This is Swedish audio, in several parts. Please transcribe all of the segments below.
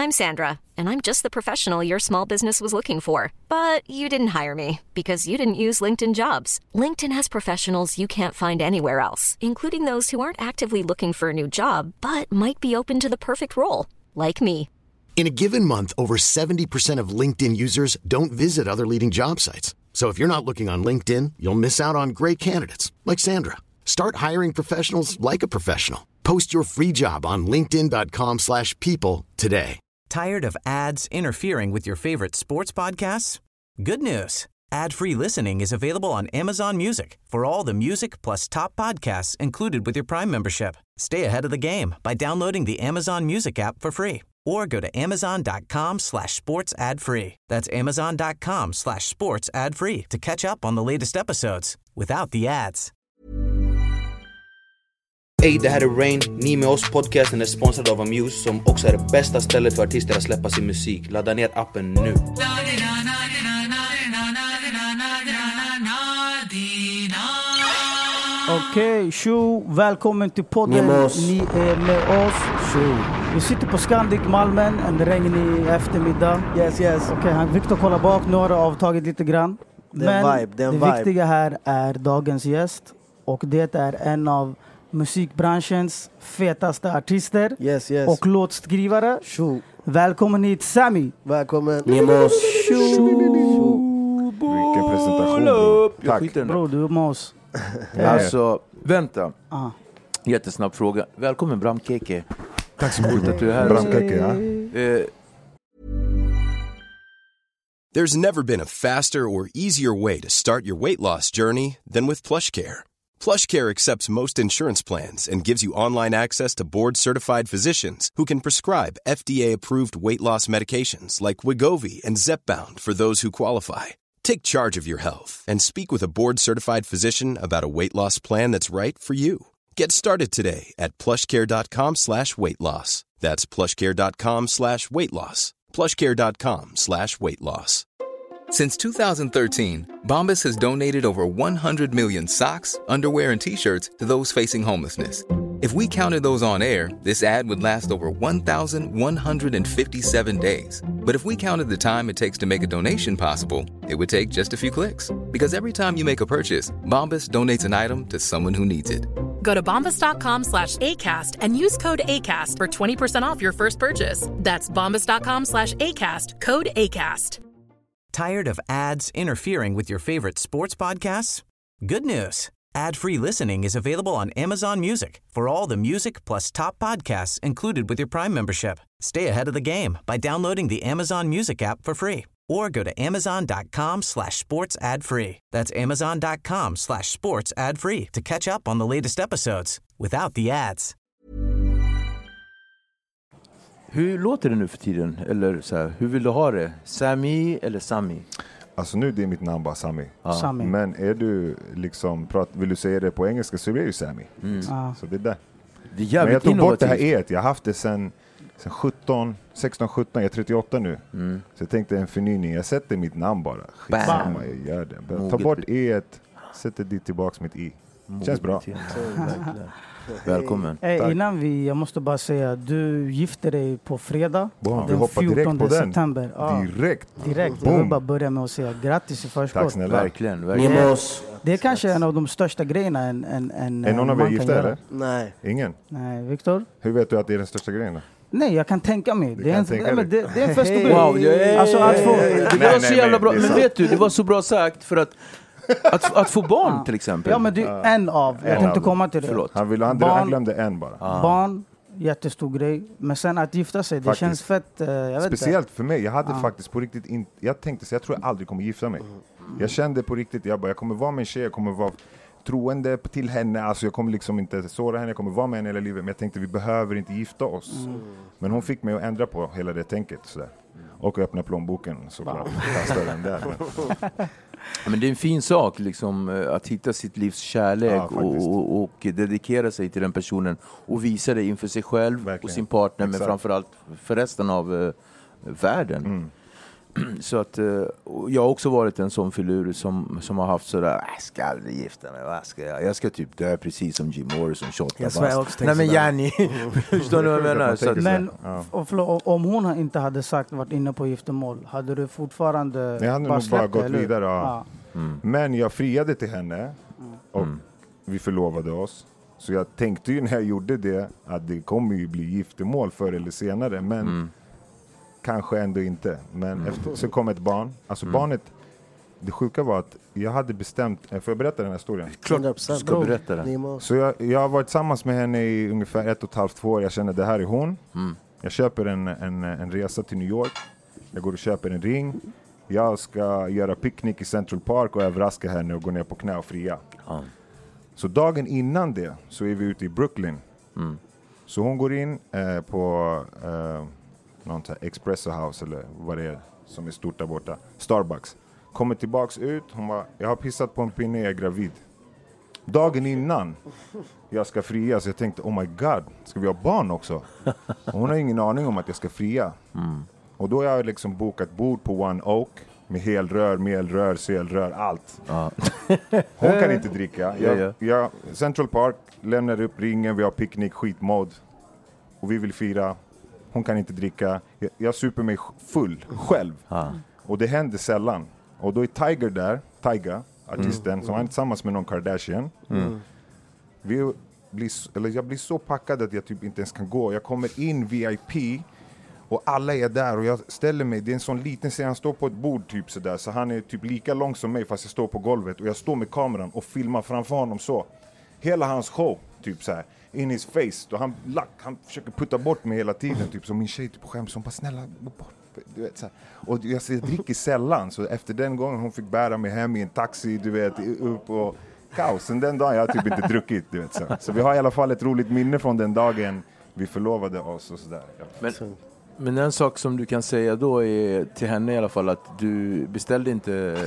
I'm Sandra, and I'm just the professional your small business was looking for. But you didn't hire me because you didn't use LinkedIn Jobs. LinkedIn has professionals you can't find anywhere else, including those who aren't actively looking for a new job, but might be open to the perfect role, like me. In a given month, over 70% of LinkedIn users don't visit other leading job sites. So if you're not looking on LinkedIn, you'll miss out on great candidates like Sandra. Start hiring professionals like a professional. Post your free job on linkedin.com/people today. Tired of ads interfering with your favorite sports podcasts? Good news. Ad-free listening is available on Amazon Music for all the music plus top podcasts included with your Prime membership. Stay ahead of the game by downloading the Amazon Music app for free or go to amazon.com/sports ad free. That's amazon.com/sports ad free to catch up on the latest episodes without the ads. Hej, det här är Rain. Ni med oss podcasten är sponsrad av Amuse som också är det bästa stället för artister att släppa sin musik. Ladda ner appen nu. Okej, tjo, välkommen till podden. Ni är med oss. Tjo. Vi sitter på Scandic Malmen en regnig eftermiddag. Yes. Okej, Victor kollar bak, nu har det avtagit lite grann. Men det viktiga här är dagens gäst. Och det är en av musikbranschens fetaste artister och låtskrivare. Tjo. Välkommen hit, Sami. Välkommen. Vilken presentation. Tack. Bro, du är med oss. Alltså, vänta. Jättesnabb fråga. Välkommen Bram Keke. Tack så mycket att du är här. Bram Keke, ja. There's never been a faster or easier way to start your weight loss journey than with PlushCare. PlushCare accepts most insurance plans and gives you online access to board-certified physicians who can prescribe FDA-approved weight loss medications like Wegovy and Zepbound for those who qualify. Take charge of your health and speak with a board-certified physician about a weight loss plan that's right for you. Get started today at plushcare.com/weightloss. That's plushcare.com/weightloss. plushcare.com/weightloss. Since 2013, Bombas has donated over 100 million socks, underwear, and T-shirts to those facing homelessness. If we counted those on air, this ad would last over 1,157 days. But if we counted the time it takes to make a donation possible, it would take just a few clicks. Because every time you make a purchase, Bombas donates an item to someone who needs it. Go to bombas.com/ACAST and use code ACAST for 20% off your first purchase. That's bombas.com/ACAST, code ACAST. Tired of ads interfering with your favorite sports podcasts? Good news. Ad-free listening is available on Amazon Music for all the music plus top podcasts included with your Prime membership. Stay ahead of the game by downloading the Amazon Music app for free or go to amazon.com/sports ad free. That's amazon.com/sports ad free to catch up on the latest episodes without the ads. Hur låter det nu för tiden? Eller så här, hur vill du ha det? Sami eller Sami? Alltså nu det är mitt namn bara Sami. Sami. Men är du liksom vill du säga det på engelska så är det ju Sami. Så det är det. Det är jävligt. Men jag tog bort det här et. Jag har haft det sen 16-17, jag är 38 nu. Så jag tänkte en förnyning. Jag sätter mitt namn bara. Skitsamma, jag gör det. Ta bort et, sätter dit tillbaks mitt i. Känns bra. Välkommen. Jag måste bara säga, du gifte dig på fredag. Den 14 september. Direkt. Jag vill bara börja med att säga grattis i förskott. Tack snälla. Verkligen. Det är kanske en av de största grejerna en är någon av er gifta eller? Nej. Ingen? Nej, Viktor? Hur vet du att det är den största grejen? Nej, jag kan tänka mig. Det är en fest och grej. Wow, alltså, det var så jävla bra. Men vet du, det var så bra sagt för att få barn till exempel. Ja, men du en av. Jag tänkte komma till det. Förlåt. Han glömde en bara. Barn, jättestor grej. Men sen att gifta sig, det känns fett. Jag vet speciellt för mig. Jag hade faktiskt på riktigt jag tänkte så jag tror jag aldrig kommer gifta mig. Jag kände på riktigt, jag kommer vara med en tjej, jag kommer vara troende till henne, alltså jag kommer liksom inte såra henne, jag kommer vara med henne hela livet, men jag tänkte vi behöver inte gifta oss. Men hon fick mig att ändra på hela det tänket sådär. Och öppna plånboken såklart. Den där. Men det är en fin sak liksom, att hitta sitt livs kärlek och dedikera sig till den personen och visa det inför sig själv och sin partner, men framförallt för resten av världen. Så att jag har också varit en sån filur som har haft sådär, jag ska aldrig gifta mig, vad ska jag? Jag ska typ dö precis som Jim Morrison, 28 bast. Nej men Janni, förstår du vad jag menar? Så att, men om hon inte hade sagt varit inne på giftermål, hade du fortfarande jag hade nog bara gått vidare. Ja. Men jag friade till henne och vi förlovade oss. Så jag tänkte ju när jag gjorde det att det kommer ju bli giftermål förr eller senare, men kanske ändå inte. Men efter så kom ett barn. Alltså barnet, det sjuka var att jag hade bestämt, får jag berätta den här historien? Klart du ska berätta den. Så jag har varit tillsammans med henne i ungefär 1,5-2 år. Jag känner det här är hon. Jag köper en resa till New York. Jag går och köper en ring. Jag ska göra picknick i Central Park och överraska henne och gå ner på knä och fria. Så dagen innan det så är vi ute i Brooklyn. Så hon går in på någon Espresso House eller vad det är som är stort där borta. Starbucks. Kommer tillbaks ut. Hon bara, jag har pissat på en pinne, jag är gravid. Dagen innan jag ska fria så jag tänkte, oh my god, ska vi ha barn också? Och hon har ingen aning om att jag ska fria. Och då har jag liksom bokat bord på One Oak. Med helrör, melrör, selrör, allt. Hon kan inte dricka. Jag Central Park, lämnar upp ringen, vi har picknick, skitmod. Och vi vill fira. Hon kan inte dricka. Jag super mig full, själv. Och det händer sällan. Och då är Tiger där, Tyga, artisten, som är tillsammans med någon Kardashian. Jag blir så packad att jag typ inte ens kan gå. Jag kommer in VIP. Och alla är där och jag ställer mig, det är en sån liten scen, han står på ett bord typ sådär, så han är typ lika lång som mig fast jag står på golvet och jag står med kameran och filmar framför honom så. Hela hans show, typ såhär, in his face, och han försöker putta bort mig hela tiden, typ som min tjej typ skäms, hon bara snälla, du vet såhär. Och jag dricker sällan, så efter den gången hon fick bära mig hem i en taxi, du vet, upp och kaos. Sen den dagen jag har typ inte druckit, du vet så vi har i alla fall ett roligt minne från den dagen vi förlovade oss och sådär. Men en sak som du kan säga då är till henne i alla fall att du beställde inte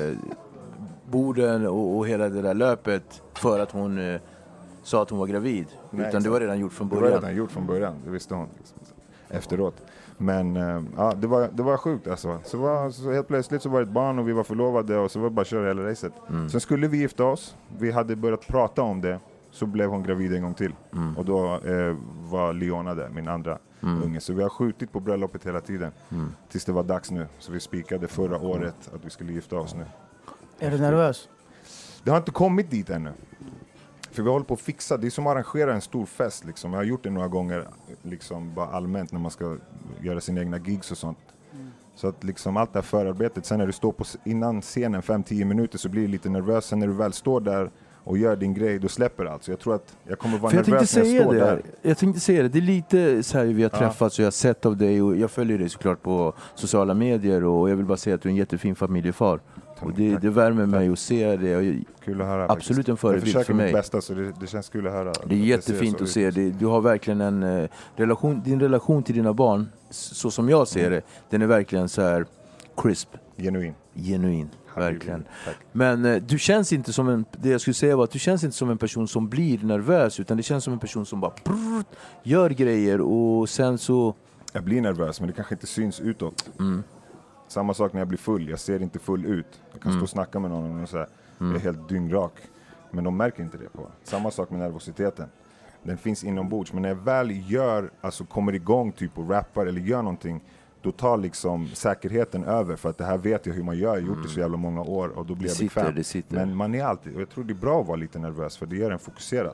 borden och hela det där löpet för att hon sa att hon var gravid. Nej, utan det var redan gjort från början. Det var redan gjort från början, det visste hon liksom, efteråt. Men ja, det var sjukt alltså. Så helt plötsligt så var det ett barn och vi var förlovade och så var det bara att köra hela racet. Sen skulle vi gifta oss, vi hade börjat prata om det, så blev hon gravid en gång till. Och då var Leona där, min andra unge. Så vi har skjutit på bröllopet hela tiden. Tills det var dags nu. Så vi spikade förra året att vi skulle gifta oss nu. Är du nervös? Det har inte kommit dit ännu. För vi håller på att fixa. Det är som att arrangera en stor fest. Liksom. Jag har gjort det några gånger liksom, bara allmänt när man ska göra sina egna gigs och sånt. Så att liksom allt det här förarbetet. Sen när du står på innan scenen 5-10 minuter så blir du lite nervös. Sen när du väl står där och gör din grej, då släpper det alltså. Jag tror att jag kommer vara nervös när jag står där. Jag tänkte säga det. Det är lite så här vi har träffats och jag har sett av dig och jag följer dig såklart på sociala medier och jag vill bara säga att du är en jättefin familjefar. Och det värmer mig att se det. Och kul att höra. Absolut faktiskt. En förebild för mig. Jag försöker mitt bästa så det känns kul att höra. Det är jättefint att se det. Du har verkligen en relation, din relation till dina barn, så som jag ser det, den är verkligen så här crisp. Genuin. Verkligen. Men du känns inte som det jag skulle säga var att du känns inte som en person som blir nervös, utan det känns som en person som bara gör grejer och sen så... Jag blir nervös, men det kanske inte syns utåt. Samma sak när jag blir full, jag ser inte full ut. Jag kan stå och snacka med någon och säga jag är helt dyngrak. Men de märker inte det på. Samma sak med nervositeten. Den finns inombords, men när jag väl kommer igång typ och rappar eller gör någonting, då tar liksom säkerheten över, för att det här vet jag hur man gör. Jag har gjort det så jävla många år och då blir jag bekväm. Men man är alltid, och jag tror det är bra att vara lite nervös, för det gör en fokuserad.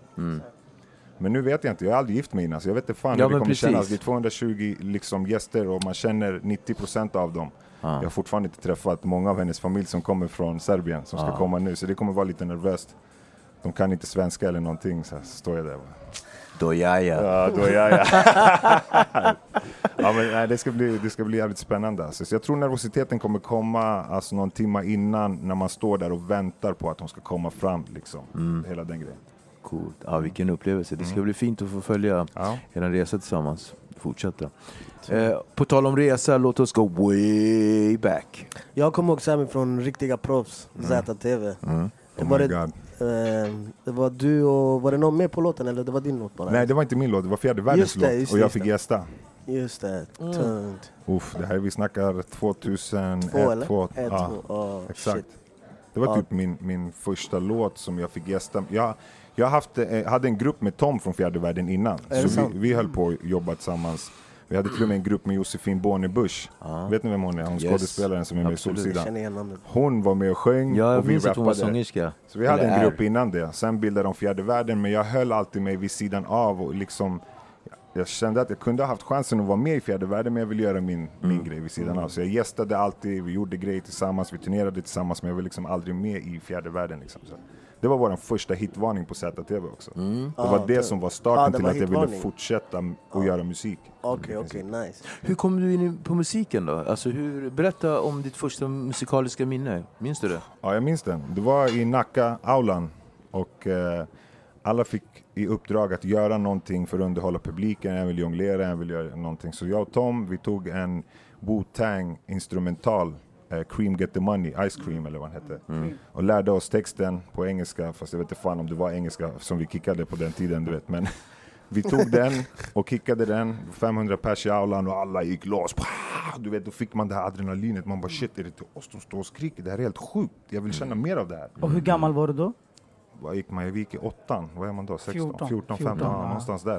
Men nu vet jag inte, jag har aldrig gift mig innan, så jag vet inte fan hur det kommer kännas. Det är 220 liksom gäster och man känner 90% av dem. Jag har fortfarande inte träffat många av hennes familj som kommer från Serbien som ska komma nu, så det kommer vara lite nervöst. De kan inte svenska eller någonting, så står jag där. Då jaja. Ja, men nej, det ska bli jävligt spännande. Så jag tror nervositeten kommer komma alltså någon timme innan, när man står där och väntar på att de ska komma fram liksom. Hela den grejen. Coolt. Ja, vilken upplevelse. Det ska bli fint att få följa er resa tillsammans. Fortsätta. På tal om resa, låt oss gå way back. Jag kommer också hemifrån riktiga proffs, ZTV. Det var du och var det någon mer på låten eller det var din låt bara? Nej, det var inte min låt, det var Fjärde världens låt och jag fick gästa. Just det, tungt. Det här vi snackar 2001, 2. Exakt. Shit. Det var typ min första låt som jag fick gästa. Jag hade en grupp med Tom från Fjärde Världen innan. Så vi höll på att jobba tillsammans. Vi hade till och med en grupp med Josefin Bornebusch. Vet ni vem hon är? Hon skådespelaren som är med i Solsidan. Hon var med och sjöng och vi rappade. Så vi hade en grupp innan det. Sen bildade de Fjärde Världen, men jag höll alltid mig vid sidan av och liksom... Jag kände att jag kunde ha haft chansen att vara med i Fjärde Världen, men jag ville göra min grej vid sidan av. Så jag gästade alltid, vi gjorde grejer tillsammans, vi turnerade tillsammans, men jag var liksom aldrig med i Fjärde Världen. Liksom. Så det var vår första hitvarning på ZTV också. Det var det som var starten till att jag ville fortsätta och göra musik. Okej, nice. Hur kom du in på musiken då? Alltså, berätta om ditt första musikaliska minne. Minns du det? Ja, jag minns den. Det var i Nacka-aulan och... alla fick i uppdrag att göra någonting för att underhålla publiken. Jag vill jonglera, jag vill göra någonting. Så jag och Tom, vi tog en Wu-Tang instrumental, Cream Get the Money, Ice Cream eller vad den hette. Och lärde oss texten på engelska, fast jag vet inte fan om det var engelska som vi kickade på den tiden, du vet. Men vi tog den och kickade den, 500 pers i aulan och alla gick loss. Du vet, då fick man det här adrenalinet. Man bara shit, är det till oss som står och skriker? Det här är helt sjukt, jag vill känna mer av det här. Och hur gammal var du då? Vad gick man? Jag gick i 8. Vad är man då? 16? 14 15, någonstans där.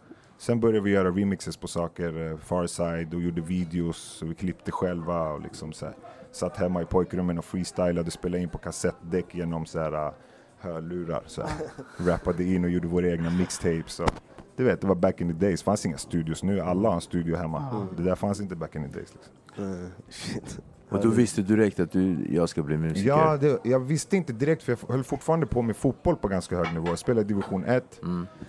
Sen började vi göra remixes på saker, Farside, och gjorde videos, och vi klippte själva och liksom så här, satt hemma i pojkrummen och freestylade, spelade in på kassettdäck genom så här hörlurar, så här. Rappade in och gjorde våra egna mixtapes. Och, du vet, det var back in the days. Det fanns inga studios nu, alla har en studio hemma. Det där fanns inte back in the days liksom. Shit. Och då visste du direkt att jag ska bli musiker? Ja, jag visste inte direkt, för jag höll fortfarande på med fotboll på ganska hög nivå. Jag spelade i division 1,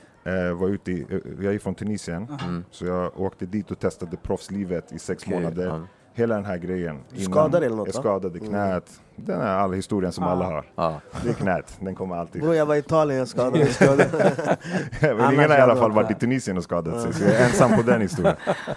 var ute jag är från Tunisien, så jag åkte dit och testade proffslivet i 6 månader. Hela den här grejen. Du skadade eller något? Jag skadade knät. Den är all historien som alla har. Det är knät, den kommer alltid. Bro, jag var i Italien och skadade. Men ingen har i alla fall varit i Tunisien och skadat sig, så jag är ensam på den historien.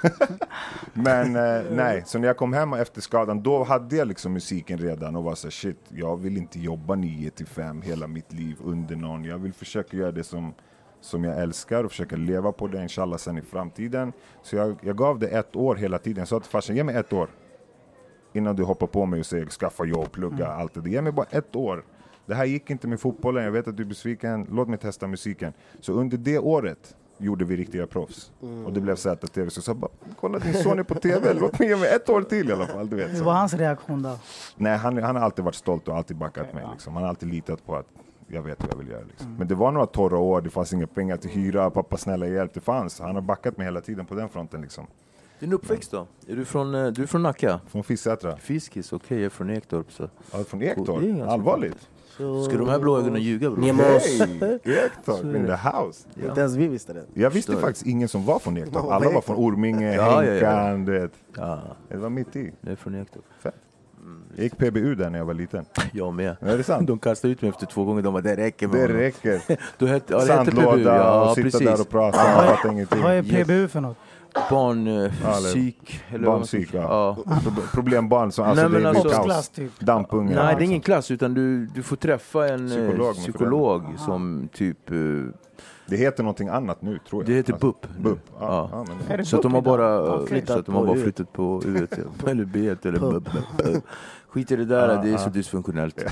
Men nej, så när jag kom hem efter skadan, då hade jag liksom musiken redan och var så shit, jag vill inte jobba 9-5 hela mitt liv under någon. Jag vill försöka göra det som jag älskar och försöka leva på det, inshallah, sen i framtiden. Så jag gav det 1 år hela tiden. Jag sa till farsan, ge mig 1 år innan du hoppar på mig och säger skaffa jobb, plugga, allt det där. Ge mig bara 1 år. Det här gick inte med fotbollen, jag vet att du är besviken, låt mig testa musiken. Så under det året gjorde vi riktiga proffs. Och det blev ZTV. Så jag sa bara, kolla din son är på TV, låt mig ge mig 1 år till i alla fall. Du vet, hur var hans reaktion då? Nej, han har alltid varit stolt och alltid backat mig. Liksom. Han har alltid litat på att jag vet vad jag vill göra. Liksom. Men det var några torra år, det fanns inga pengar till hyra, pappa snälla hjälp, det fanns. Han har backat mig hela tiden på den fronten. Liksom. Din uppväxt då? Är du är från Nacka? Från Fisksätra. Fiskis, okej, jag är från Ektorp. Så. Ja, från Ektorp? Allvarligt? Så... Ska de här blå ögonen ljuga, bror? Hey, Ektorp, in the house. Ja. Inte ens vi visste det. Jag visste faktiskt ingen som var från Ektorp. Alla var från Orminge, Henkan, du vet. Det var mitt i. Det är från Ektorp. Fett. Jag gick PBU där när jag var liten. Jag med. Är det sant? De kastade ut mig efter 2 gånger. De bara, det räcker. Det räcker. Då hette, sandlåda och sitta där och prata. Jag fattar ingenting. Vad är PBU för något? Barnpsyk. Barnpsyk, ja. Problembarn som alltså, det är kaos. Typ. Dampungar. Nej, det är ingen klass, utan du får träffa en psykolog som typ... Det heter någonting annat nu, tror jag. Det heter BUP. BUP. Ja. Så att de har bara flyttat på U eller B eller BUP. Skit i det där, det är så dysfunktionellt.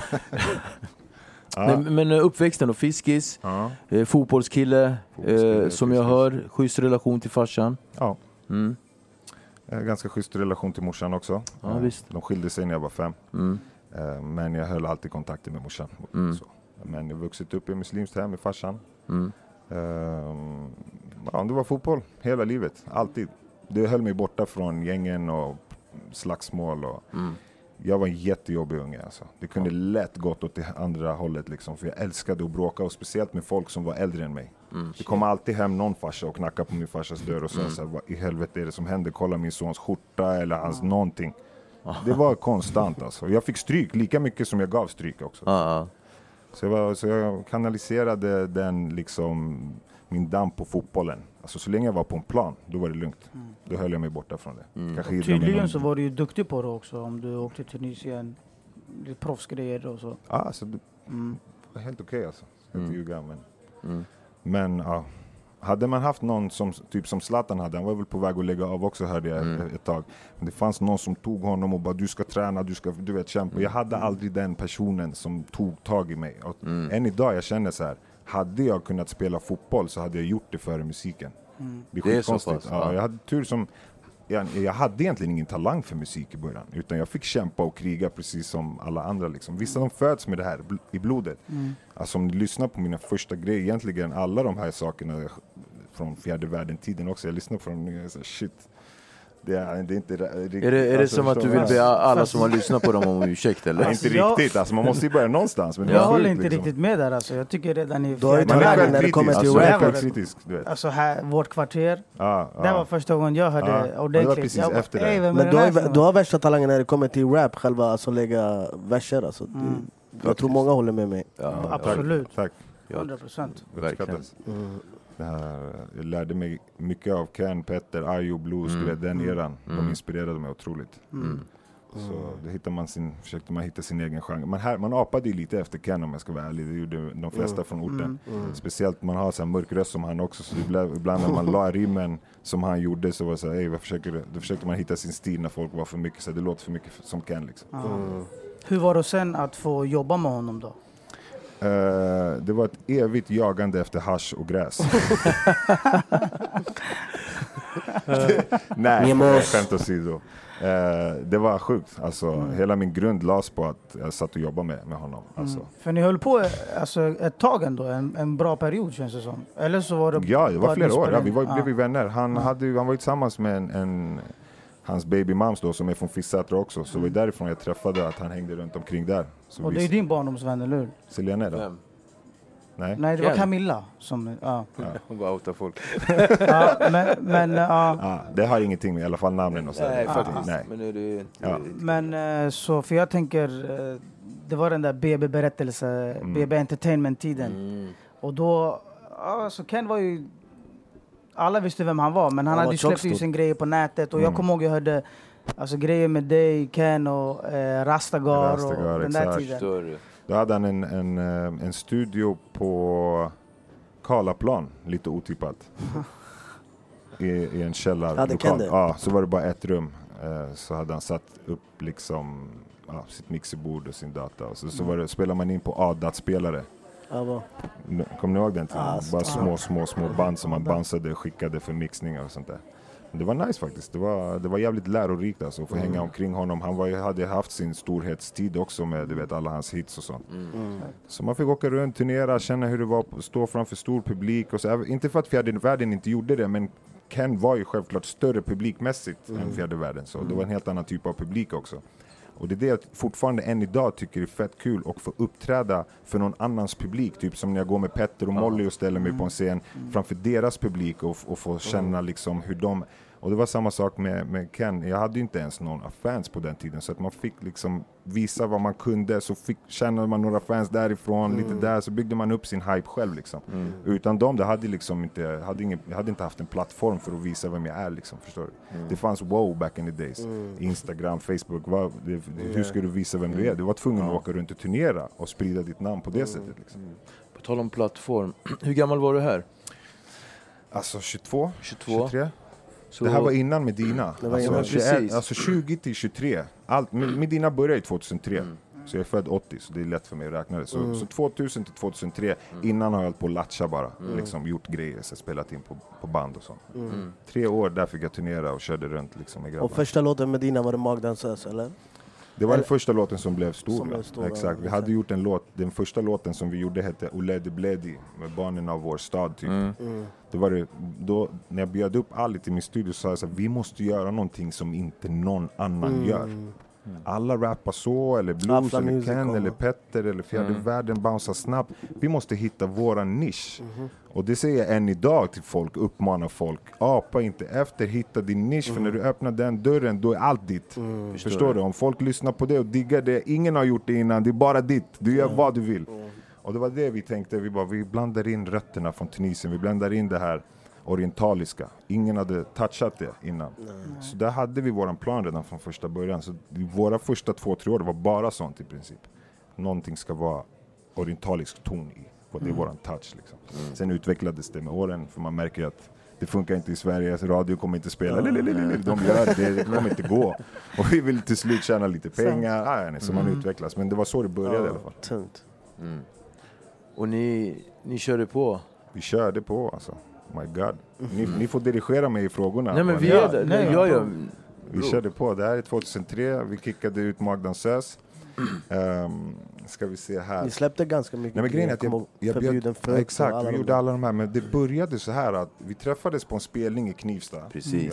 Men uppväxten och Fiskis, fotbollskille, som jag hör, schysst relation till farsan. Ja. Ganska schysst relation till morsan också. Ja, visst. De skilde sig när jag var 5. Men jag höll alltid kontakten med morsan. Så. Men jag vuxit upp i muslimskt hem med farsan. Det var fotboll hela livet, alltid. Det höll mig borta från gängen och slagsmål. Och jag var en jättejobbig unge. Alltså. Det kunde lätt gått åt det andra hållet. Liksom, för jag älskade att bråka, och speciellt med folk som var äldre än mig. Det kom alltid hem någon farsa och knackade på min farsas dörr och sa vad i helvete är det som händer? Kolla min sons skjorta eller hans någonting. Det var konstant. Alltså. Jag fick stryk lika mycket som jag gav stryk också. Så jag kanaliserade den liksom, min damp på fotbollen. Alltså så länge jag var på en plan, då var det lugnt. Då höll jag mig borta från det. Tydligen så var du ju duktig på det också. Om du åkte till Tunisien, proffsgrejer och så. Alltså, det var helt okej alltså. Ska inte ljuga, men Hade man haft någon som Zlatan hade, han var väl på väg att lägga av också, hörde jag ett tag. Men det fanns någon som tog honom och bara, du ska träna, du vet, kämpa. Jag hade aldrig den personen som tog tag i mig. Och än idag jag känner så här, hade jag kunnat spela fotboll så hade jag gjort det före musiken. Det är skitkonstigt. Ja, jag hade tur som... Jag hade egentligen ingen talang för musik i början, utan jag fick kämpa och kriga precis som alla andra liksom. Vissa de föds med det här i blodet. Alltså om ni lyssnar på mina första grejer, egentligen alla de här sakerna från fjärde världen-tiden också. Jag lyssnar på dem och shit. Det är inte riktigt. Är det som att du vill be alla som har lyssnat på dem om ursäkt eller? Inte riktigt, alltså man måste ju börja nånstans. Men jag håller inte riktigt med där alltså. Jag tycker redan i när det kommer till rap. Alltså här, vårt kvarter. Det var första gången jag hörde ordentligt. Det var precis efter det. Men du har värsta talangen när det kommer till rap själva, alltså lägga verser alltså. Jag tror många håller med mig. Absolut. Tack. 100%. Verkligen. Jag lärde mig mycket av Ken, Petter, Ayo, Blues, den eran. De inspirerade mig otroligt. Så då försökte man hitta sin egen genre. Man apade ju lite efter Ken, om jag ska vara ärlig. Det gjorde de flesta från orten. Speciellt man har så här mörk röst som han också. Så ibland när man la rimmen som han gjorde så var det så här, då försökte man hitta sin stil när folk var för mycket. Så det låter för mycket som Ken liksom. Hur var det sen att få jobba med honom då? Det var ett evigt jagande efter hasch och gräs. Nej, skämt åsido. Det var sjukt. Alltså, hela min grund lades på att jag satt och jobbade med honom. Alltså. För ni höll på alltså, ett tag ändå, en bra period känns det som. Eller så var det... Ja, det var flera år. Ja, vi blev vänner. Han var tillsammans med hans baby moms då, som är från Fissätra också. Så det var därifrån jag träffade att han hängde runt omkring där. Så och det är din barndomsvän, eller hur? Selene då? Nej, det var Camilla som... Hon bara outar folk. Det har ingenting med i alla fall namnen och så. Nej, faktiskt. Nej. Men är det Men så, för jag tänker, det var den där BB-berättelse, BB Entertainment-tiden. Och då, så Ken var ju... Alla visste vem han var, men han hade släppt ju sin grejer på nätet. Och jag kommer ihåg, jag hörde alltså, grejer med dig, Ken och Rastagar och den där tiden. Då hade han en studio på Karlaplan, lite otippat. I en källarlokal. Ja, så var det bara ett rum. Så hade han satt upp liksom sitt mixerbord och sin data. Och så spelade man in på A-datspelare. Kommer ni ihåg den tiden? Bara små band som man bansade och skickade för mixningar och sånt där. Det var nice faktiskt. Det var jävligt lärorikt alltså, att få hänga omkring honom. Han hade haft sin storhetstid också med alla hans hits och sånt. Så man fick åka runt, turnera, känna hur det var att stå framför stor publik. Och så, inte för att fjärde världen inte gjorde det, men Ken var ju självklart större publikmässigt än fjärde världen. Så det var en helt annan typ av publik också. Och det är det jag fortfarande än idag tycker är fett kul att få uppträda för någon annans publik. Typ som när jag går med Petter och Molly och ställer mig på en scen framför deras publik och få känna liksom hur de... Och det var samma sak med Ken. Jag hade ju inte ens några fans på den tiden. Så att man fick liksom visa vad man kunde. Så kände man några fans därifrån, lite där. Så byggde man upp sin hype själv liksom. Utan dem, det hade liksom inte... Jag hade inte haft en plattform för att visa vem jag är liksom, förstår du? Det fanns back in the days. Instagram, Facebook. Hur ska du visa vem du är? Du var tvungen att åka runt och turnera och sprida ditt namn på det sättet liksom. På tal om plattform. Hur gammal var du här? Alltså 22. 23. Så det här var innan Medina. Alltså 20 till 23. Medina började i 2003. Så jag är född 80, så det är lätt för mig att räkna det. Så 2000 till 2003, innan har jag hållit på att latcha bara. Liksom gjort grejer, så spelat in på band och sånt. 3 år där fick jag turnera och körde runt liksom med grabbar. Och första låten Medina var det Magdansös, eller? Det var den första låten som blev stor. Exakt. Vi hade gjort en låt. Den första låten som vi gjorde hette Oledi Bledi, med barnen av vår stad typ. Det var det, då när jag bjöd upp Ali till min studio så sa jag så här, vi måste göra någonting som inte någon annan gör. Alla rappar så, eller blues, Afla eller Ken, eller Petter, eller fjärde världen bouncear snabbt. Vi måste hitta våran nisch. Och det säger jag än idag till folk, uppmanar folk. Apa inte efter, hitta din nisch. För när du öppnar den dörren, då är allt ditt. Förstår du? Om folk lyssnar på det och diggar det, ingen har gjort det innan, det är bara ditt. Du gör vad du vill. Och det var det vi tänkte, vi blandar in rötterna från Tunisien, vi blandar in det här orientaliska. Ingen hade touchat det innan. Så där hade vi våran plan redan från första början. Så våra första 2-3 år var bara sånt i princip. Någonting ska vara orientalisk ton i. Det är våran touch liksom. Sen utvecklades det med åren, för man märker att det funkar inte i Sverige, radio kommer inte spela, de gör det kommer inte gå. Och vi vill till slut tjäna lite pengar, så man utvecklas. Men det var så det började i alla fall. Tungt. Och ni körde på? Vi körde på alltså. My God. Ni får dirigera mig i frågorna. Nej, men vi är där. Vi körde på. Det här är 2003. Vi kickade ut Magdansös. Ska vi se här. Ni släppte ganska mycket. Nej, men grejen är att jag exakt, vi gjorde alla de här. Men det började så här att vi träffades på en spelning i Knivsta. Precis.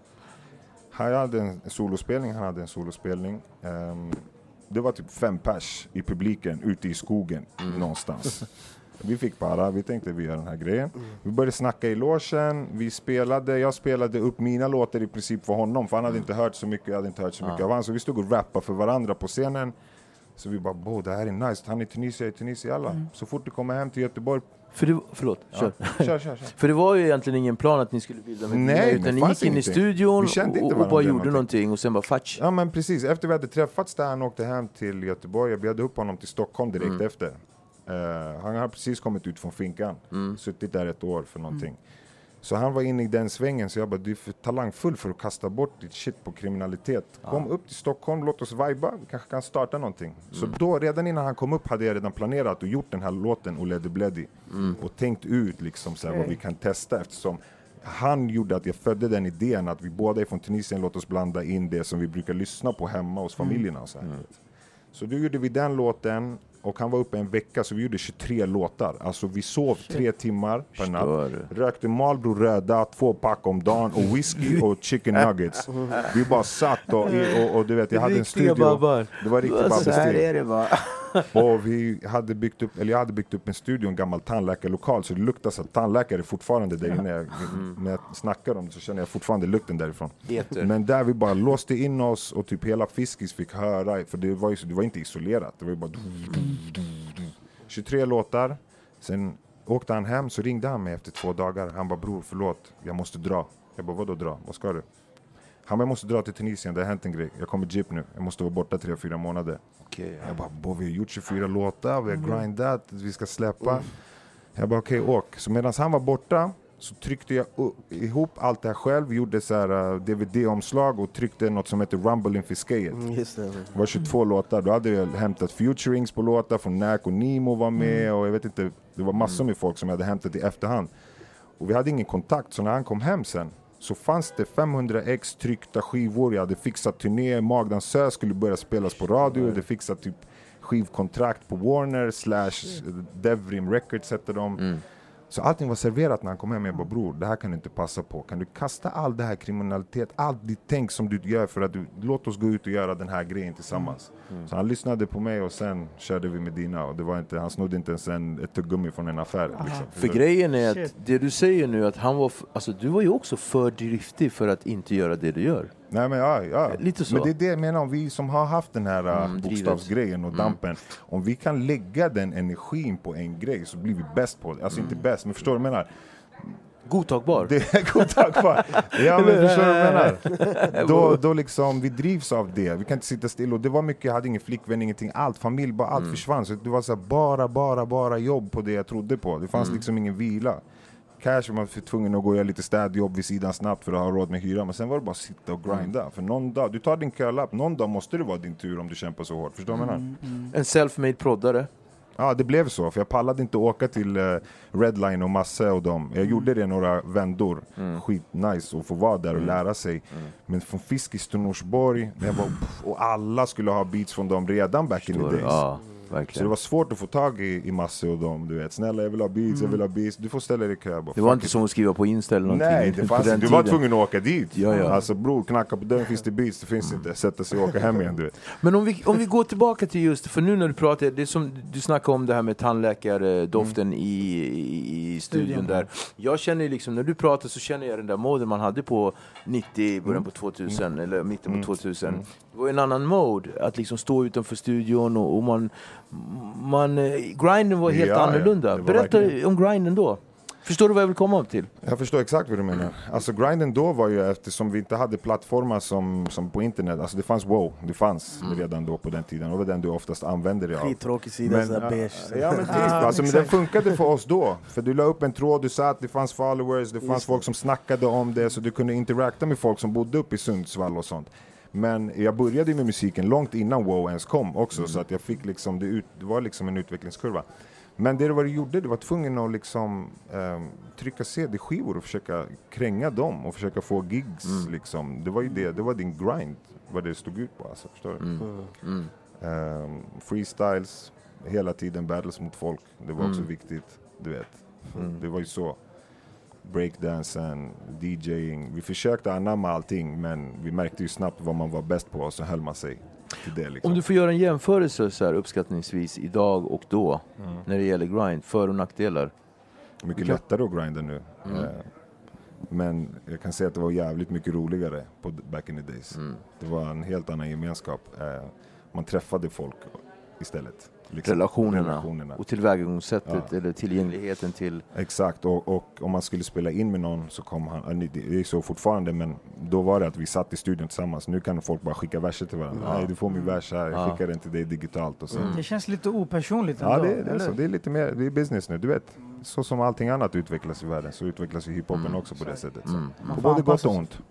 Jag hade en solospelning, han hade en solospelning. Det var typ 5 pers i publiken ute i skogen någonstans. Vi fick bara, vi tänkte vi gör den här grejen. Vi började snacka i logen, jag spelade upp mina låtar i princip för honom, för han hade inte hört så mycket, jag hade inte hört så mycket av han. Så vi stod och rappade för varandra på scenen. Så vi bara, det här är nice, han är i Tunisien alla. Så fort du kommer hem till Göteborg. Förlåt, kör. För det var ju egentligen ingen plan att ni skulle bilda med Nej, utan ni gick in i studion och bara gjorde någonting och sen bara fatch. Ja, men precis, efter vi hade träffats där, han åkte hem till Göteborg, jag bjöd upp honom till Stockholm direkt efter. Han har precis kommit ut från finkan, suttit där 1 år för någonting. Så han var inne i den svängen, så jag bara, du är för talangfull för att kasta bort ditt shit på kriminalitet. Kom upp till Stockholm, låt oss viba, vi kanske kan starta någonting. Så då, redan innan han kom upp hade jag redan planerat och gjort den här låten Oledi Bledi. Och tänkt ut liksom så här, vad vi kan testa, eftersom han gjorde att jag födde den idén att vi båda är från Tunisien, låt oss blanda in det som vi brukar lyssna på hemma hos familjerna och så här. Så då gjorde vi den låten. Och han var uppe en vecka, så vi gjorde 23 låtar. Alltså vi sov 3 timmar per natt. Rökte Marlboro röda, 2 pack om dagen. Och whisky och chicken nuggets. Vi bara satt och du vet, jag hade en studio. Det var riktigt babbelstil. Och jag hade byggt upp en studio, en gammal tandläkarlokal. Så det luktar så att tandläkare fortfarande där inne. När jag snackar om det så känner jag fortfarande lukten därifrån. Men där vi bara låste in oss och typ hela Fiskis fick höra. För det var inte isolerat. Det var bara 23 låtar. Sen åkte han hem, så ringde han mig efter 2 dagar. Han bara, bror förlåt, jag måste dra. Jag bara, vadå dra? Vad ska du? Han bara, jag måste dra till Tunisien, det har hänt en grej. Jag kommer jeep nu, jag måste vara borta 3-4 månader. Jag bara, vi har gjort 24 låtar, vi har grindat, vi ska släppa. Jag bara, okej, åk. Så medan han var borta så tryckte jag ihop allt det här själv. Gjorde så här DVD-omslag och tryckte något som heter Rumble in Fiscayet. Det var 22 låtar. Då hade jag hämtat featurings på låtar från Nack och Nemo var med. Och jag vet inte, det var massor med folk som jag hade hämtat i efterhand. Och vi hade ingen kontakt, så när han kom hem sen så fanns det 500x tryckta skivor. Jag hade fixat turné, Magdansös skulle börja spelas på radio. Jag hade fixat typ skivkontrakt på Warner / Devrim Records hette de. Så allting var serverat när han kom hem. Jag bara, bror, det här kan du inte passa på. Kan du kasta all det här kriminalitet, allt ditt tänk som du gör för att låt oss gå ut och göra den här grejen tillsammans. Så han lyssnade på mig och sen körde vi med Dina. Och det var inte, han snodde inte ens ett tuggummi från en affär. Liksom. För grejen är att det du säger nu, att han var, alltså du var ju också för driftig för att inte göra det du gör. Nej, men ja. Lite så. Men det är det jag menar, om vi som har haft den här bokstavsgrejen och dampen, om vi kan lägga den energin på en grej så blir vi bäst på det. Alltså inte bäst, men förstår du vad jag menar? Godtagbar. Det är godtagbar. Ja, men förstår du vad jag menar? Då liksom, vi drivs av det. Vi kan inte sitta still. Och det var mycket, jag hade ingen flickvän, ingenting. Allt, familj, bara allt försvann. Så det var så här, bara jobb på det jag trodde på. Det fanns liksom ingen vila. Cash var man för tvungen att gå och göra lite städjobb vid sidan snabbt för att ha råd med hyra. Men sen var det bara att sitta och grinda. För någon dag, du tar din kölapp, någon dag måste det vara din tur om du kämpar så hårt. Förstår man? En self-made proddare. Ja, det blev så. För jag pallade inte åka till Redline och Massa och dem. Jag gjorde det några vändor. Skitnice att få vara där och lära sig. Men från Fiskis till Norsborg, och alla skulle ha beats från dem redan back in the days. Ja. Verkligen. Så det var svårt att få tag i massor av dem, du vet. Snälla, jag vill ha beats, du får ställa dig i kö. Det var inte som att skriva på Insta eller någonting. Nej, det fanns, du var tvungen att åka dit. Ja. Alltså bror, knacka på dörren, finns det beats, det finns inte. Sätta sig och åka hem igen, du vet. Men om vi går tillbaka till just, för nu när du pratar, det är som du snackar om det här med tandläkardoften i studion där. Jag känner liksom, när du pratar så känner jag den där moden man hade på 90, början på 2000 eller mitten på 2000. Det var en annan mode, att liksom stå utanför studion och grinden var helt annorlunda. Berätta om grinden då. Förstår du vad jag vill komma upp till? Jag förstår exakt vad du menar. Alltså grinden då var ju, eftersom vi inte hade plattformar som på internet. Alltså det fanns det fanns redan då på den tiden. Och det var den du oftast använde dig av. Skittråkig sida, så beige. Ja, men alltså, men den funkade för oss då. För du la upp en tråd, du sa att det fanns followers, det fanns folk som snackade om det. Så du kunde interakta med folk som bodde uppe i Sundsvall och sånt. Men jag började med musiken långt innan WoW ens kom också. Så att jag fick liksom, det var liksom en utvecklingskurva. Men det var du gjorde, du var tvungen att liksom trycka CD-skivor och försöka kränga dem och försöka få gigs liksom. Det var ju det var din grind, vad det stod ut på, alltså, förstår du? Freestyles, hela tiden battles mot folk, det var också viktigt, du vet. Det var ju så. Breakdansen, DJing, vi försökte anamma allting, men vi märkte ju snabbt vad man var bäst på och så höll man sig till det liksom. Om du får göra en jämförelse så här uppskattningsvis idag och då när det gäller grind, för- och nackdelar. Mycket lättare att grinda nu. Men jag kan säga att det var jävligt mycket roligare på back in the days. Det var en helt annan gemenskap. Man träffade folk istället. Liksom, relationerna. Och tillvägagångssättet eller tillgängligheten till... Exakt, och om man skulle spela in med någon så kom han, det är så fortfarande, men då var det att vi satt i studion tillsammans. Nu kan folk bara skicka verser till varandra. Nej, du får min vers här, jag skickar den till dig digitalt. Och så. Det känns lite opersonligt ändå. Ja, det är så. Det är lite mer, det är business nu, du vet. Så som allting annat utvecklas i världen så utvecklas ju hiphopen också på det sättet. På både gott och ont.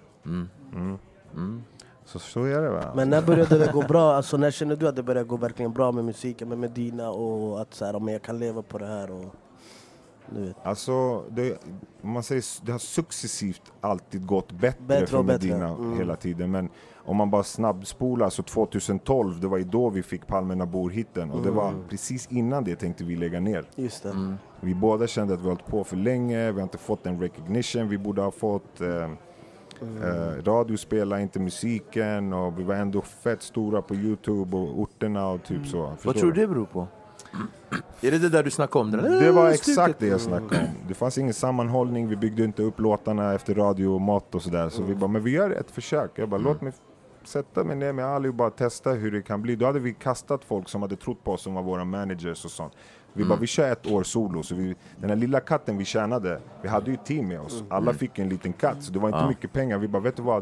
Så är det, va? Men när började det gå bra? Alltså när känner du att det började gå verkligen bra med musiken, med Medina, och att så här, om jag kan leva på det här och du vet. Alltså man säger, det har successivt alltid gått bättre för Medina hela tiden, men om man bara snabbspolar så 2012, det var ju då vi fick Palmerna Bor-hitten och det var precis innan det tänkte vi lägga ner. Just det. Vi båda kände att vi har hållit på för länge, vi har inte fått en recognition, vi borde ha fått radio spelar inte musiken och vi var ändå fett stora på YouTube och orterna och typ så. Vad tror du det beror på? Är det där du snackade om? Det var exakt det jag snackade om. Det fanns ingen sammanhållning, vi byggde inte upp låtarna efter radio och mat och sådär. Så vi bara, men vi gör ett försök. Jag bara, låt mig sätta mig ner med Ali och bara testa hur det kan bli. Då hade vi kastat folk som hade trott på oss, som var våra managers och sånt. Vi bara, vi kör ett år solo. Så den här lilla katten vi tjänade, vi hade ju team med oss. Alla fick en liten katt, så det var inte mycket pengar. Vi bara, vet du vad?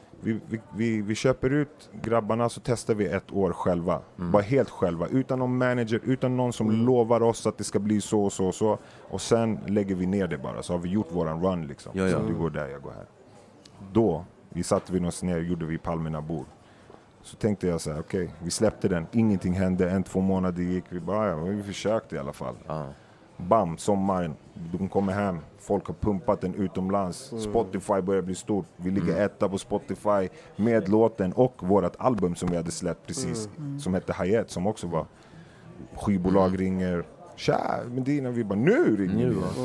Vi köper ut grabbarna, så testar vi ett år själva. Bara helt själva, utan någon manager, utan någon som lovar oss att det ska bli så och så och så. Och sen lägger vi ner det bara, så har vi gjort våran run liksom. Ja. Så du går där, jag går här. Då, vi satte vi oss ner och gjorde vi Palmerna Bor. Så tänkte jag så här, okej, vi släppte den. Ingenting hände, 1-2 månader gick. Vi bara, vi försökte i alla fall. Bam, sommaren. De kommer hem. Folk har pumpat den utomlands. Spotify börjar bli stort. Vi ligger etta på Spotify med låten och vårat album som vi hade släppt precis. Som hette Hayat, som också var. Skivbolag ringer. Tja, men det är när vi bara, nu ringer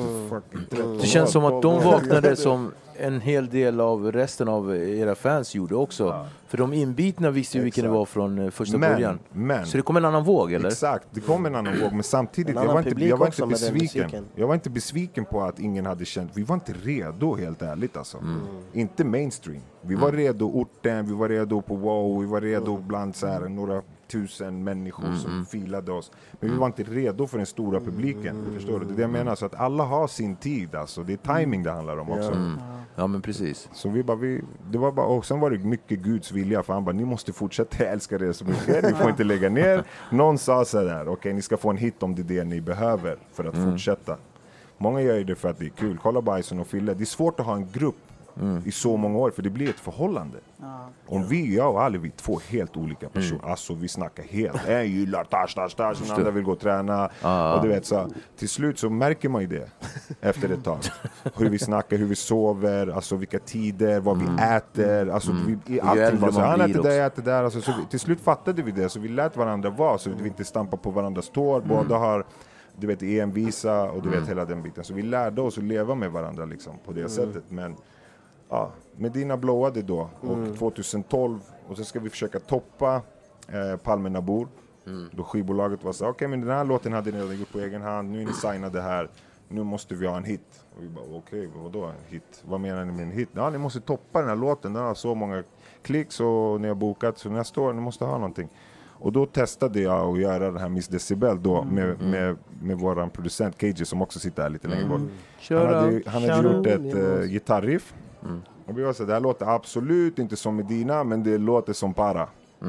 vi. Det känns som att de vaknade som en hel del av resten av era fans gjorde också. För de inbitna visste ju vilken det var från första början. Så det kom en annan våg, eller? Exakt, det kom en annan våg. Men samtidigt, jag var inte besviken. Jag var inte besviken på att ingen hade känt. Vi var inte redo, helt ärligt alltså. Inte mainstream. Vi var redo orten, vi var redo på WoW, vi var redo bland så här, några 1000 människor som filade oss. Men vi var inte redo för den stora publiken. Förstår du? Det är det jag menar. Så att alla har sin tid alltså. Det är timing det handlar om också. Ja, men precis. Så det var bara, och sen var det mycket Guds vilja, för han bara, ni måste fortsätta, jag älskar det så mycket, ni får inte lägga ner. Någon sa så där, okej, ni ska få en hit om det är det ni behöver för att fortsätta. Många gör det för att det är kul. Kolla Bison och Fille, det är svårt att ha en grupp i så många år, för det blir ett förhållande. Om jag och Ali, vi är 2 helt olika personer. Alltså vi snackar helt. En gillar tash, den andra vill gå och träna. Och du vet, så till slut så märker man ju det efter ett tag. Hur vi snackar, hur vi sover, alltså vilka tider, vad vi äter. Alltså allting var så, han äter där, jag äter där. Alltså, så till slut fattade vi det, så vi lät varandra vara, så vi inte stampar på varandras tår. Båda har, du vet, EM-visa och du vet hela den biten. Så vi lärde oss att leva med varandra liksom, på det sättet. Men ja, Medina blåade då och 2012, och så ska vi försöka toppa Palmerna Bor. Då skivbolaget var så, okej, men den här låten hade ni redan gjort på egen hand, nu är ni signade här, nu måste vi ha en hit. Och vi bara, okej, vadå en hit? Vad menar ni med en hit? Ja, ni måste toppa den här låten, den har så många klicks och ni har bokat, så nästa år ni måste ha någonting. Och då testade jag att göra det här Miss Decibel då med våran producent KJ som också sitter här lite längre bort. Han hade gjort ett gitarriff. Och vi var så, det här låter absolut inte som Medina, men det låter som Para.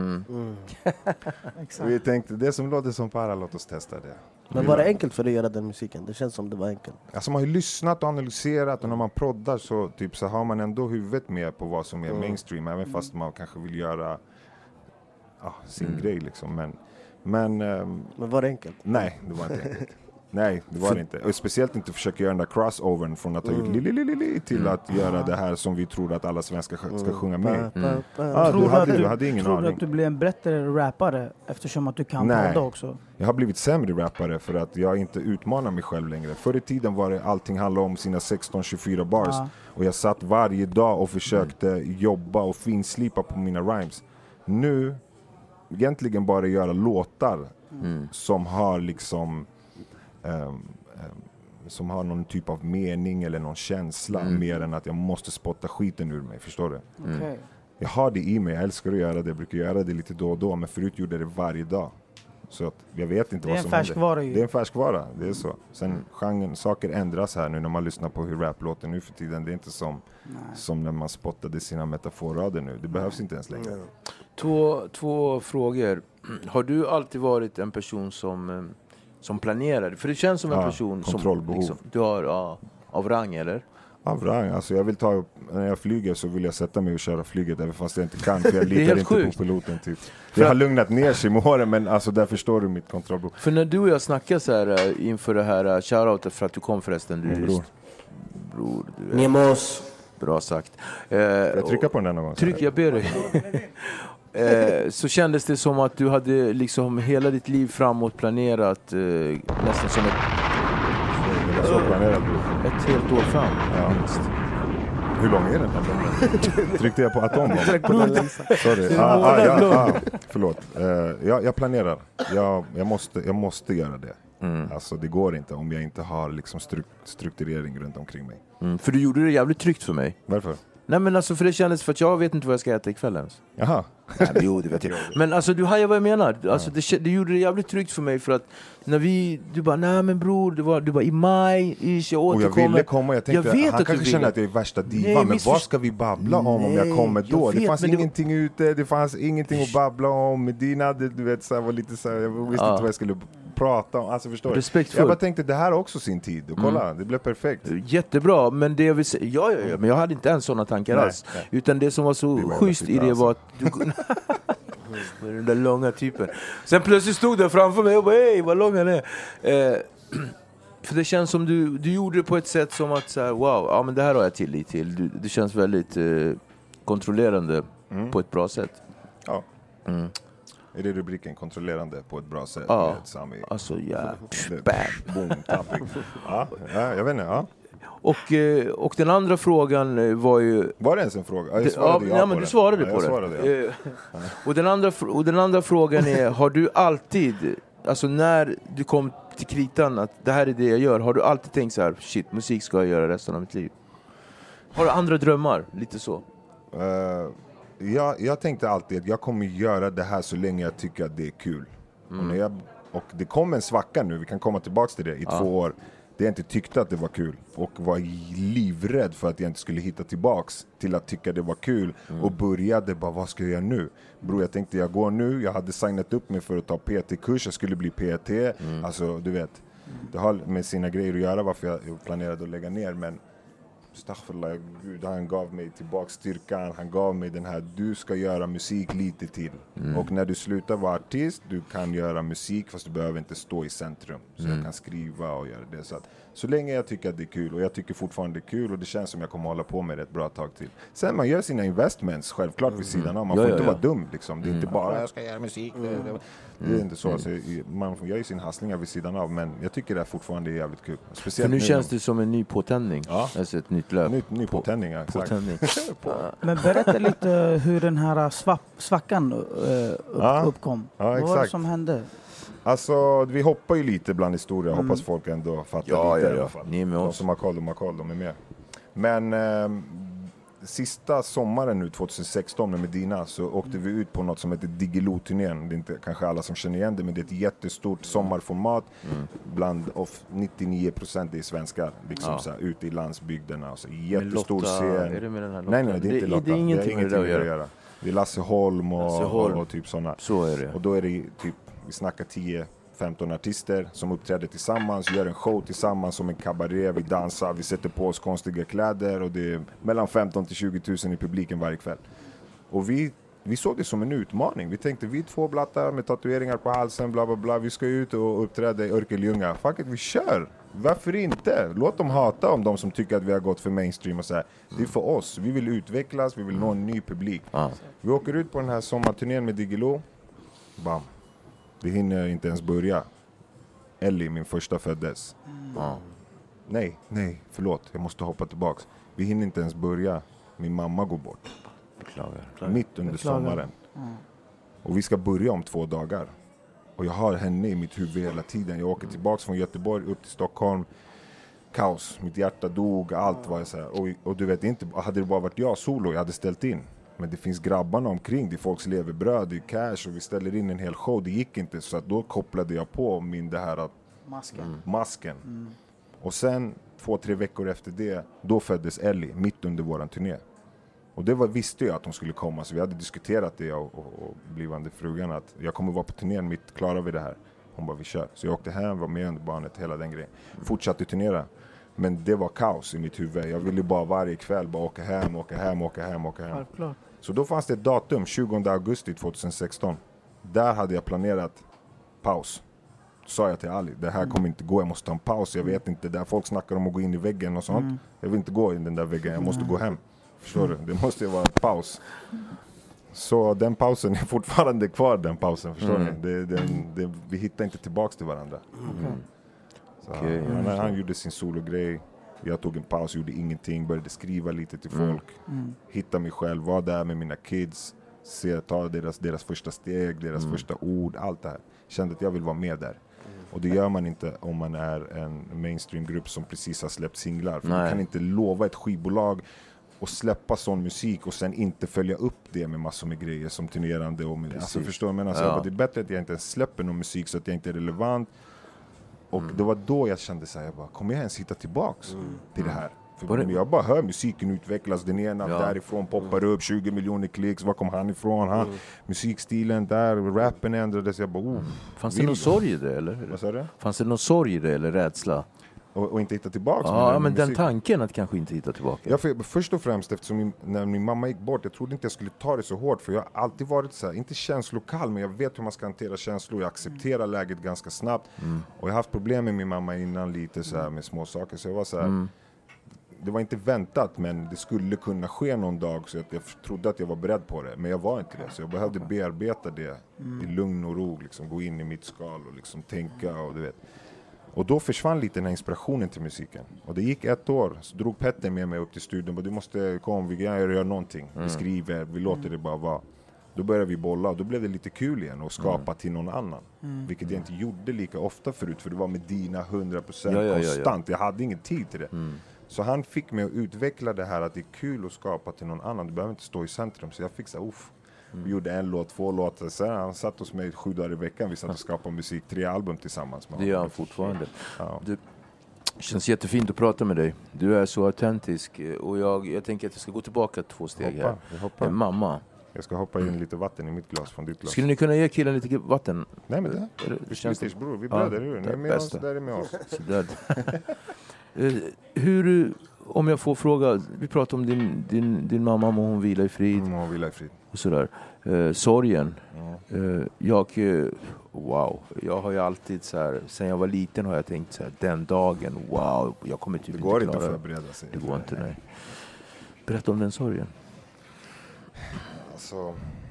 Vi tänkte, det som låter som Para, låt oss testa det. Men var det enkelt för dig att göra den musiken? Det känns som det var enkelt. Alltså man har ju lyssnat och analyserat, och när man proddar så, typ, så har man ändå huvudet med på vad som är mainstream, även fast man kanske vill göra sin grej liksom. Men var det enkelt? Nej, det var inte enkelt. Nej, det var det inte. Och speciellt inte försöka göra den där crossovern från att ta ut li till att göra det här som vi tror att alla svenskar ska sjunga med. Du hade ingen aning. Tror du att du blir en bättre rappare eftersom att du kan podda också? Jag har blivit sämre rappare för att jag inte utmanar mig själv längre. Förr i tiden var det allting handlade om sina 16-24 bars. Och jag satt varje dag och försökte jobba och finslipa på mina rhymes. Nu, egentligen bara göra låtar som har liksom... som har någon typ av mening eller någon känsla mer än att jag måste spotta skiten ur mig, förstår du? Jag har det i mig, jag älskar att göra det, jag brukar göra det lite då och då, men förut gjorde jag det varje dag. Så att jag vet inte vad som händer. Det är en färskvara, det är så. Sen saker ändras här nu när man lyssnar på hur rap låter nu för tiden. Det är inte som när man spottade sina metaforrader nu. Det behövs inte ens längre. Två frågor. Har du alltid varit en person som planerar? För det känns som en person som liksom, du har av rang, eller? Av rang, alltså jag vill när jag flyger så vill jag sätta mig och köra flyget även fast jag inte kan, för jag litar inte på piloten typ. Det har lugnat ner sig med åren, men alltså där förstår du mitt kontrollbehov. För när du och jag snackade så här inför det här shoutout, för att du kom förresten, bror Nemos. Bra sagt. Jag trycker på den någon gång. Jag ber dig. Så kändes det som att du hade liksom hela ditt liv framåt planerat nästan som ett helt år fram. Ja. Hur lång är den här? Tryckte jag på atom? Sorry. Förlåt. Jag planerar. Jag måste göra det. Alltså det går inte om jag inte har liksom strukturering runt omkring mig. För du gjorde det jävligt tryggt för mig. Varför? Nej, men alltså för det kändes, för att jag vet inte vad jag ska äta ikväll ens. Jaha. Nej, men jo, det vet jag. Men alltså du hajar vad jag menar. Alltså det gjorde det jävligt tryggt för mig, för att när du bara, nej men bror, du bara i maj, jag återkommer. Och jag ville komma, jag tänkte, han kanske känner att jag är värsta divan, men vad ska vi babbla om jag kommer då? Det fanns ingenting ute, det fanns ingenting att babbla om. Medina, du vet, så här, var lite så här, jag visste inte vad jag skulle prata om. Alltså förstår du? Jag bara tänkte, det här är också sin tid. Och kolla, det blev perfekt. Jättebra, men det jag vill säga, ja, men jag hade inte ens sådana tankar alls. Utan det som var så schysst i det var att du den där långa typen. Sen plötsligt stod där framför mig och bara, hej, vad lång han är. För det känns som du gjorde det på ett sätt som att så här, wow, ja men det här har jag tillit till. Det känns väldigt kontrollerande på ett bra sätt. Ja. Är det rubriken, kontrollerande på ett bra sätt? Ja, med Sami? alltså Boom, tapping. Jag vet inte, ja. Och den andra frågan var ju... Var det ens en fråga? Du svarade på det. Och den andra frågan är, har du alltid, alltså när du kom till kritan att det här är det jag gör, har du alltid tänkt så här, shit, musik ska jag göra resten av mitt liv? Har du andra drömmar? Lite så. Jag tänkte alltid att jag kommer göra det här så länge jag tycker att det är kul. Och det kom en svacka nu, vi kan komma tillbaka till det, i 2 år. Det jag inte tyckte att det var kul och var livrädd för att jag inte skulle hitta tillbaks till att tycka det var kul och började bara, vad ska jag göra nu? Bro, jag tänkte jag går nu, jag hade signat upp mig för att ta PT-kurs, jag skulle bli PT. Alltså du vet, det har med sina grejer att göra varför jag planerade att lägga ner, men Astaghfirullah, Gud, han gav mig tillbaka styrkan, han gav mig den här, du ska göra musik lite till. Och när du slutar vara artist, du kan göra musik fast du behöver inte stå i centrum. Så jag kan skriva och göra det. Så länge jag tycker att det är kul, och jag tycker fortfarande det är kul, och det känns som jag kommer hålla på med det ett bra tag till. Sen man gör sina investments självklart vid sidan av, man får inte vara dum liksom. Det är inte bara, jag ska göra musik. Det är inte så. Alltså, man gör ju sin hasslingar vid sidan av, men jag tycker det fortfarande är jävligt kul. Speciellt för nu känns det som en ny påtändning. Ja. Alltså ett nytt löp. Ny påtändning, ja, exakt. Men berätta lite hur den här svackan uppkom. Ja, vad var det som hände? Alltså, vi hoppar ju lite bland historia. Hoppas folk ändå fattar lite i alla fall. Ni är med oss. De som har koll, de är med. Men sista sommaren nu 2016 med Medina så åkte vi ut på något som heter Diggiloo-turnén. Det är inte kanske alla som känner igen det, men det är ett jättestort sommarformat. Bland 99% det är svenskar, liksom så här, ute i landsbygderna. Och så, jättestor scen. Är det med den här Lotta? Nej, det är inte Lotta. Det är ingenting med det att göra. Det är Lasse Holm och typ sådana. Så är det. Och då är det typ, vi snackar 10-15 artister som uppträder tillsammans, gör en show tillsammans som en kabaré, vi dansar, vi sätter på oss konstiga kläder och det är mellan 15 till 20 000 i publiken varje kväll. Och vi såg det som en utmaning. Vi tänkte, vi 2 blattar med tatueringar på halsen, bla bla bla, vi ska ut och uppträda i Örkelljunga. Fuck it, vi kör! Varför inte? Låt dem hata om de som tycker att vi har gått för mainstream och så här. Det är för oss, vi vill utvecklas, vi vill nå en ny publik. Vi åker ut på den här sommarturnén med Diggiloo. Bam! Det hinner inte ens börja. Ellie, min första, föddes. Nej, förlåt. Jag måste hoppa tillbaks. Vi hinner inte ens börja. Min mamma går bort. Beklagar. Mitt under sommaren. Och vi ska börja om 2 dagar. Och jag har henne i mitt huvud hela tiden. Jag åker tillbaks från Göteborg upp till Stockholm. Kaos. Mitt hjärta dog. Allt var så här. Och du vet inte, hade det bara varit jag solo, jag hade ställt in. Men det finns grabbarna omkring, det är folks levebröd, det är cash och vi ställer in en hel show. Det gick inte, så att då kopplade jag på masken. Och sen 2-3 veckor efter det, då föddes Ellie mitt under våran turné. Och det visste jag att hon skulle komma, så vi hade diskuterat det och blivande frugan att jag kommer vara på turnén, mitt klarar vi det här. Hon bara, vi kör. Så jag åkte hem, var med under barnet, hela den grejen. Fortsatte turnera. Men det var kaos i mitt huvud. Jag ville bara varje kväll bara åka hem. Självklart. Så då fanns det ett datum, 20 augusti 2016. Där hade jag planerat paus. Sa jag till Ali, det här kommer inte gå, jag måste ta en paus. Jag vet inte, där folk snackar om att gå in i väggen och sånt. Jag vill inte gå in den där väggen, jag måste gå hem. Förstår du? Det måste ju vara en paus. Så den pausen är fortfarande kvar, den pausen, förstår ni? Vi hittar inte tillbaks till varandra. Han gjorde sin sologrej. Jag tog en paus, gjorde ingenting, började skriva lite till folk. Hitta mig själv, var där med mina kids. Ta deras första steg, deras första ord, allt det här. Kände att jag vill vara med där. Och det gör man inte om man är en mainstream-grupp som precis har släppt singlar. För man kan inte lova ett skivbolag och släppa sån musik och sen inte följa upp det med massor med grejer som turnerande. Alltså förstår man? Alltså, det är bättre att jag inte ens släpper någon musik så att jag inte är relevant. Och det var då jag kände så här, kommer jag ens hitta tillbaks till det här? För jag bara hör musiken utvecklas, den ena därifrån poppar upp, 20 miljoner klicks, var kom han ifrån? Musikstilen där, rappen ändrades, jag bara Fanns det någon sorg i det, eller? Vad sa du? Fanns det någon sorg i det, eller rädsla? Och inte hitta tillbaka. Ja, men den tanken att kanske inte hitta tillbaka. Ja, först och främst eftersom när min mamma gick bort, jag trodde inte jag skulle ta det så hårt. För jag har alltid varit så här, inte känslokall, men jag vet hur man ska hantera känslor. Jag accepterar läget ganska snabbt. Och jag har haft problem med min mamma innan lite så här med små saker. Så jag var så här, det var inte väntat, men det skulle kunna ske någon dag. Så att jag trodde att jag var beredd på det, men jag var inte det. Så jag behövde bearbeta det i lugn och ro. Liksom, gå in i mitt skal och liksom tänka och du vet. Och då försvann lite den här inspirationen till musiken. Och det gick 1 år, så drog Petter med mig upp till studion. Och du måste komma, vi gör någonting. Vi skriver, vi låter det bara vara. Då började vi bolla och då blev det lite kul igen och skapa till någon annan. Vilket jag inte gjorde lika ofta förut, för det var med Dina 100% konstant. Jag hade ingen tid till det. Så han fick mig att utveckla det här att det är kul att skapa till någon annan. Du behöver inte stå i centrum. Så jag fick så vi gjorde 1 låt, 2 låtar. Sen han satt oss med 7 dagar i veckan. Vi satt och skapade musik, 3 album tillsammans. Det gör han fortfarande. Det känns jättefint att prata med dig. Du är så autentisk. Och jag tänker att jag ska gå tillbaka 2 steg här. Mamma. Jag ska hoppa in lite vatten i mitt glas från ditt glas. Skulle ni kunna ge killen lite vatten? Nej, men det känns det. Bror, vi bröder, ni är med oss, där är med oss. Hur, om jag får fråga, vi pratar om din mamma, må hon vila i frid. Hon vila i frid. Och sådär. Sorgen. Jag har ju alltid så här, sen jag var liten har jag tänkt så här, den dagen, jag kommer typ inte klara det. Det går inte att förbereda sig. Det går inte, nej. Berätta om den sorgen. Alltså,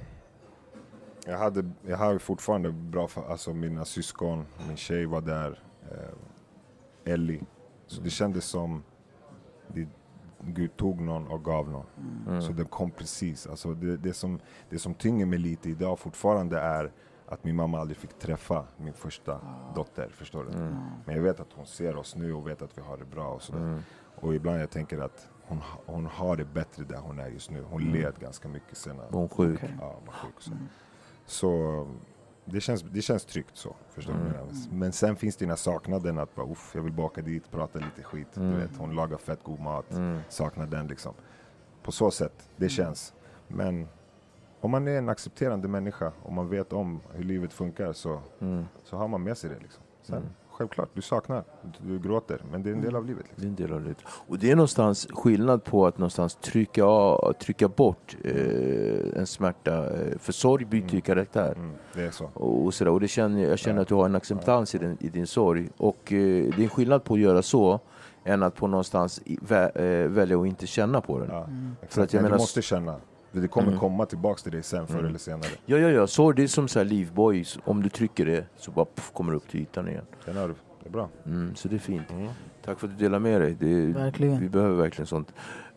jag har fortfarande bra, alltså mina syskon, min tjej var där, Ellie. Så det kändes som Gud tog någon och gav någon. Så det kom precis. Alltså det som tynger mig lite idag fortfarande är att min mamma aldrig fick träffa min första dotter, förstår du? Men jag vet att hon ser oss nu och vet att vi har det bra och sådär. Och ibland jag tänker att hon har det bättre där hon är just nu. Hon led ganska mycket senare. Hon sjuk. Okay. Ja, hon var sjuk. Så det känns tryggt så, förstår du? Men sen finns det den här saknaden att bara, jag vill baka dit, prata lite skit. Du vet, hon lagar fett god mat. Saknar den liksom. På så sätt, det känns. Men om man är en accepterande människa, om man vet om hur livet funkar så har man med sig det liksom. Sen, självklart, du saknar, du gråter, men det är en del av livet. Liksom. Det är en del av livet. Och det är någonstans skillnad på att någonstans trycka bort en smärta. För sorg byter ju karaktär. Det är så. Och sådär. Och jag känner att du har en acceptans i din sorg. Och det är en skillnad på att göra så än att på någonstans välja att inte känna på den. Ja, för att jag menar, du måste känna. Det kommer komma tillbaka till dig sen förr eller senare. Ja. Så det är som så här Livboy. Om du trycker det så bara kommer det upp till ytan igen. Det är bra. Så det är fint. Tack för att du delar med dig. Verkligen. Vi behöver verkligen sånt.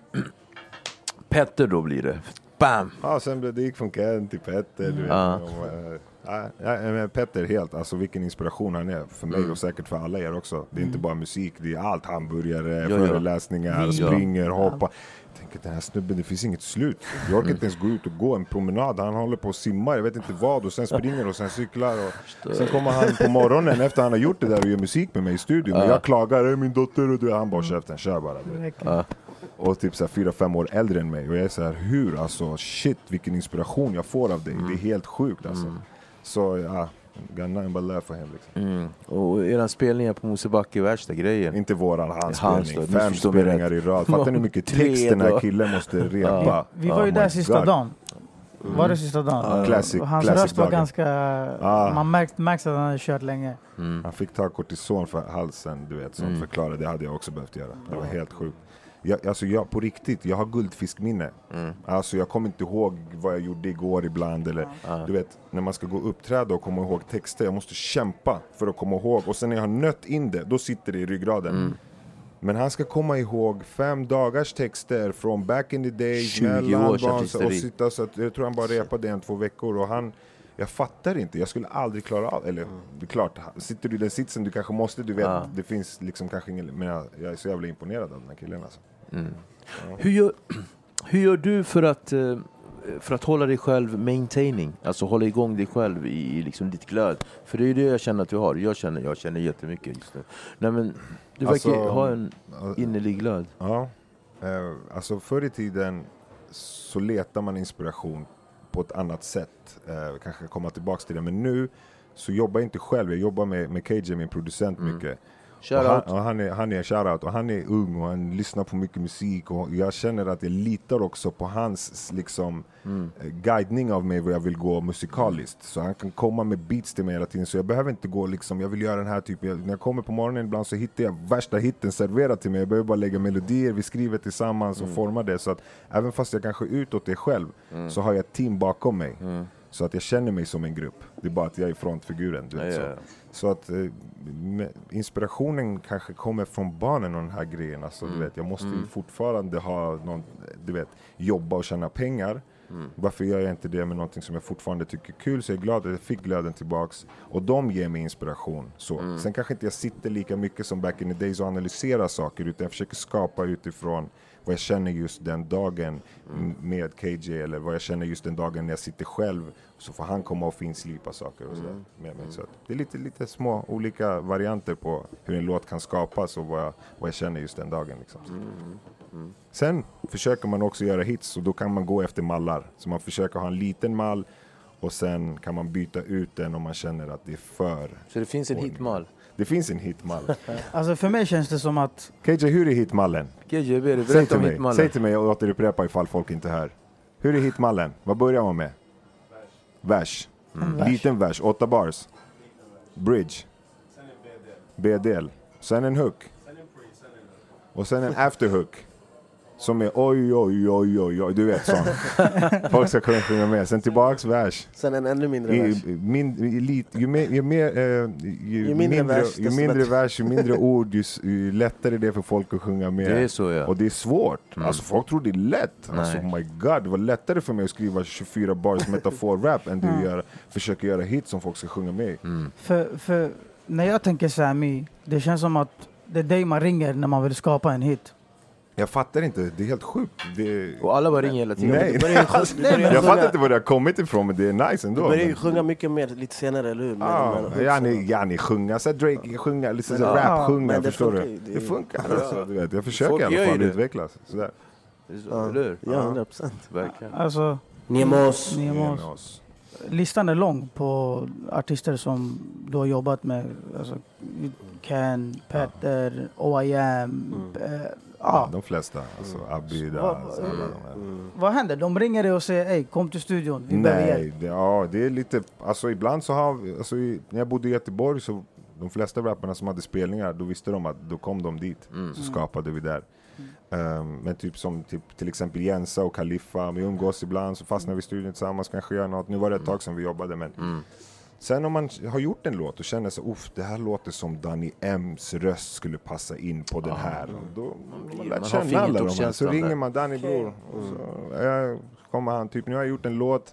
Petter då blir det. Bam! Ja, sen det gick från Ken till Petter. Du vet. Men Petter helt, alltså vilken inspiration han är för mig och säkert för alla er också. Det är inte bara musik, det är allt. Hamburgare, föreläsningar, springer, hoppar. Jag tänker, den här snubben, det finns inget slut. Jag orkar inte ens gå ut och gå en promenad. Han håller på att simma, jag vet inte vad. Och sen springer och sen cyklar. Och sen kommer han på morgonen efter han har gjort det där och gör musik med mig i studion. Och jag klagar, min dotter och du. Han bara, käften, kör bara. Och typ så här 4-5 år äldre än mig. Och jag är så här, hur? Alltså, shit, vilken inspiration jag får av dig. Det är helt sjukt alltså. Så ja, Ganna bara lär för hem liksom. Och era spelningar på Mosebacke är värsta grejen. Inte våran, hans spelning. 5 spelningar i rad. Fattar ni hur mycket text den här killen måste repa? Vi var ju där sista dagen. Var det sista dagen? Classic, hans röst var ganska... Man märks att han hade kört länge. Han fick ta kortison för halsen, du vet. Som förklarade, det hade jag också behövt göra. Det var helt sjukt. Jag på riktigt, jag har guldfiskminne. Alltså jag kommer inte ihåg vad jag gjorde igår ibland eller du vet, när man ska gå och uppträda och komma ihåg texter, jag måste kämpa för att komma ihåg, och sen när jag har nött in det, då sitter det i ryggraden. Men han ska komma ihåg 5 dagars texter från back in the days, 20 års och sitta så att jag tror han bara repade 1-2 veckor och jag fattar inte, jag skulle aldrig klara av, eller det är klart, sitter du i den sitsen du kanske måste, du vet, det finns liksom kanske ingen, men jag är så jävla imponerad av den här killen alltså. Hur gör du för att hålla dig själv maintaining, alltså hålla igång dig själv i liksom ditt glöd? För det är ju det jag känner att du har, jag känner jättemycket just nu. Nej men, du verkar ha en innerlig glöd. Ja, alltså förr i tiden så letar man inspiration på ett annat sätt, kanske komma tillbaka till det, men nu så jobbar jag inte själv, jag jobbar med KJ, min producent, mycket. Han är shoutout och han är ung och han lyssnar på mycket musik och jag känner att jag litar också på hans liksom guidning av mig vad jag vill gå musikaliskt, så han kan komma med beats till mig hela tiden, så jag behöver inte gå liksom, jag vill göra den här typen, när jag kommer på morgonen ibland så hittar jag värsta hitten serverad till mig, jag behöver bara lägga melodier, vi skriver tillsammans och formar det, så att även fast jag kanske är utåt det själv så har jag ett team bakom mig. Så att jag känner mig som en grupp. Det är bara att jag är frontfiguren. Du vet, så att inspirationen kanske kommer från barnen och den här grejen. Alltså, du vet, jag måste ju fortfarande ha någon, du vet, jobba och tjäna pengar. Varför gör jag inte det med någonting som jag fortfarande tycker är kul? Så jag är glad att jag fick glöden tillbaks. Och de ger mig inspiration. Så. Sen kanske inte jag sitter lika mycket som back in the days och analyserar saker. Utan jag försöker skapa utifrån vad jag känner just den dagen med KJ. Eller vad jag känner just den dagen när jag sitter själv. Så får han komma och finslipa saker och sådär med mig. Så det är lite små olika varianter på hur en låt kan skapas och vad jag känner just den dagen. Liksom. Sen försöker man också göra hits och då kan man gå efter mallar. Så man försöker ha en liten mall och sen kan man byta ut den om man känner att det är för... Så det finns en hitmall? Det finns en hitmall. Alltså för mig känns det som att... KJ, hur är hitmallen? KJ, berätta om hitmallen. Säg till mig och återupprepa ifall folk inte hör. Hur är hitmallen? Vad börjar man med? Vers. Liten vers, 8 bars. Bridge. B-del. Sen en hook. Och sen en afterhook. Som är oj, oj, oj, oj, oj. Du vet sånt. Folk ska kunna sjunga med. Sen tillbaks vers. Sen en ännu mindre vers. Ju mindre vers, ju mindre ord, ju lättare det är för folk att sjunga med. Det är så, ja. Och det är svårt. Alltså folk tror det är lätt. Alltså oh my god, det var lättare för mig att skriva 24 bars metafor-rap än du försöker göra hit som folk ska sjunga med. För när jag tänker Sami, det känns som att det är dig man ringer när man vill skapa en hit. Jag fattar inte, det är helt sjukt. Och alla bara ringer hela tiden. Nej. Jag fattar inte var det har kommit ifrån, men det är nice ändå. Du börjar ju sjunga mycket mer lite senare, eller hur? Ni sjunga, så Drake sjunga, lite så rap-sjunga, förstår du? Det funkar, alltså, du vet. Jag försöker i alla fall utvecklas. Sådär. Eller? Ja, 100%. Verkligen. Alltså, Nemos. Listan är lång på artister som du har jobbat med. Alltså, Ken, Petter, O.I.M. De flesta. Alltså Abida. Vad händer? De ringer dig och säger, hej, kom till studion. Nej, det är lite... Alltså ibland så har vi... Alltså, när jag bodde i Göteborg så... De flesta rapparna som hade spelningar, då visste de att då kom de dit. Så skapade vi där. Men typ som till exempel Jensa och Khalifa, vi umgås ibland, så fastnar vi i studion tillsammans, kanske gör något. Nu var det ett tag som vi jobbade, men sen om man har gjort en låt och känner så, det här låter som Danny M's röst skulle passa in på den här, då man känner alla de här, så ringer man Danny bror och så kommer han, typ nu har jag gjort en låt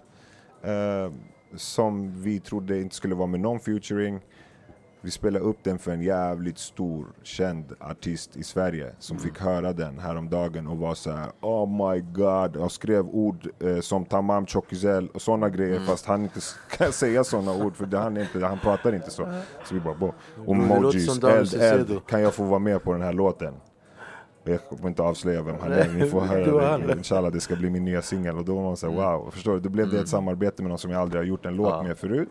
som vi trodde inte skulle vara med någon featuring. Vi spelade upp den för en jävligt stor, känd artist i Sverige som fick höra den häromdagen och var så här: oh my god, och skrev ord som Tamam Chokizel och sådana grejer, fast han inte kan säga sådana ord för han pratar inte så. Så vi bara, emojis, eld, kan jag få vara med på den här låten? Jag kommer inte avslöja vem han är, ni får höra det. Inshallah, det ska bli min nya singel. Och då var man så här, wow, förstår du? Då blev det ett samarbete med någon som jag aldrig har gjort en låt med förut.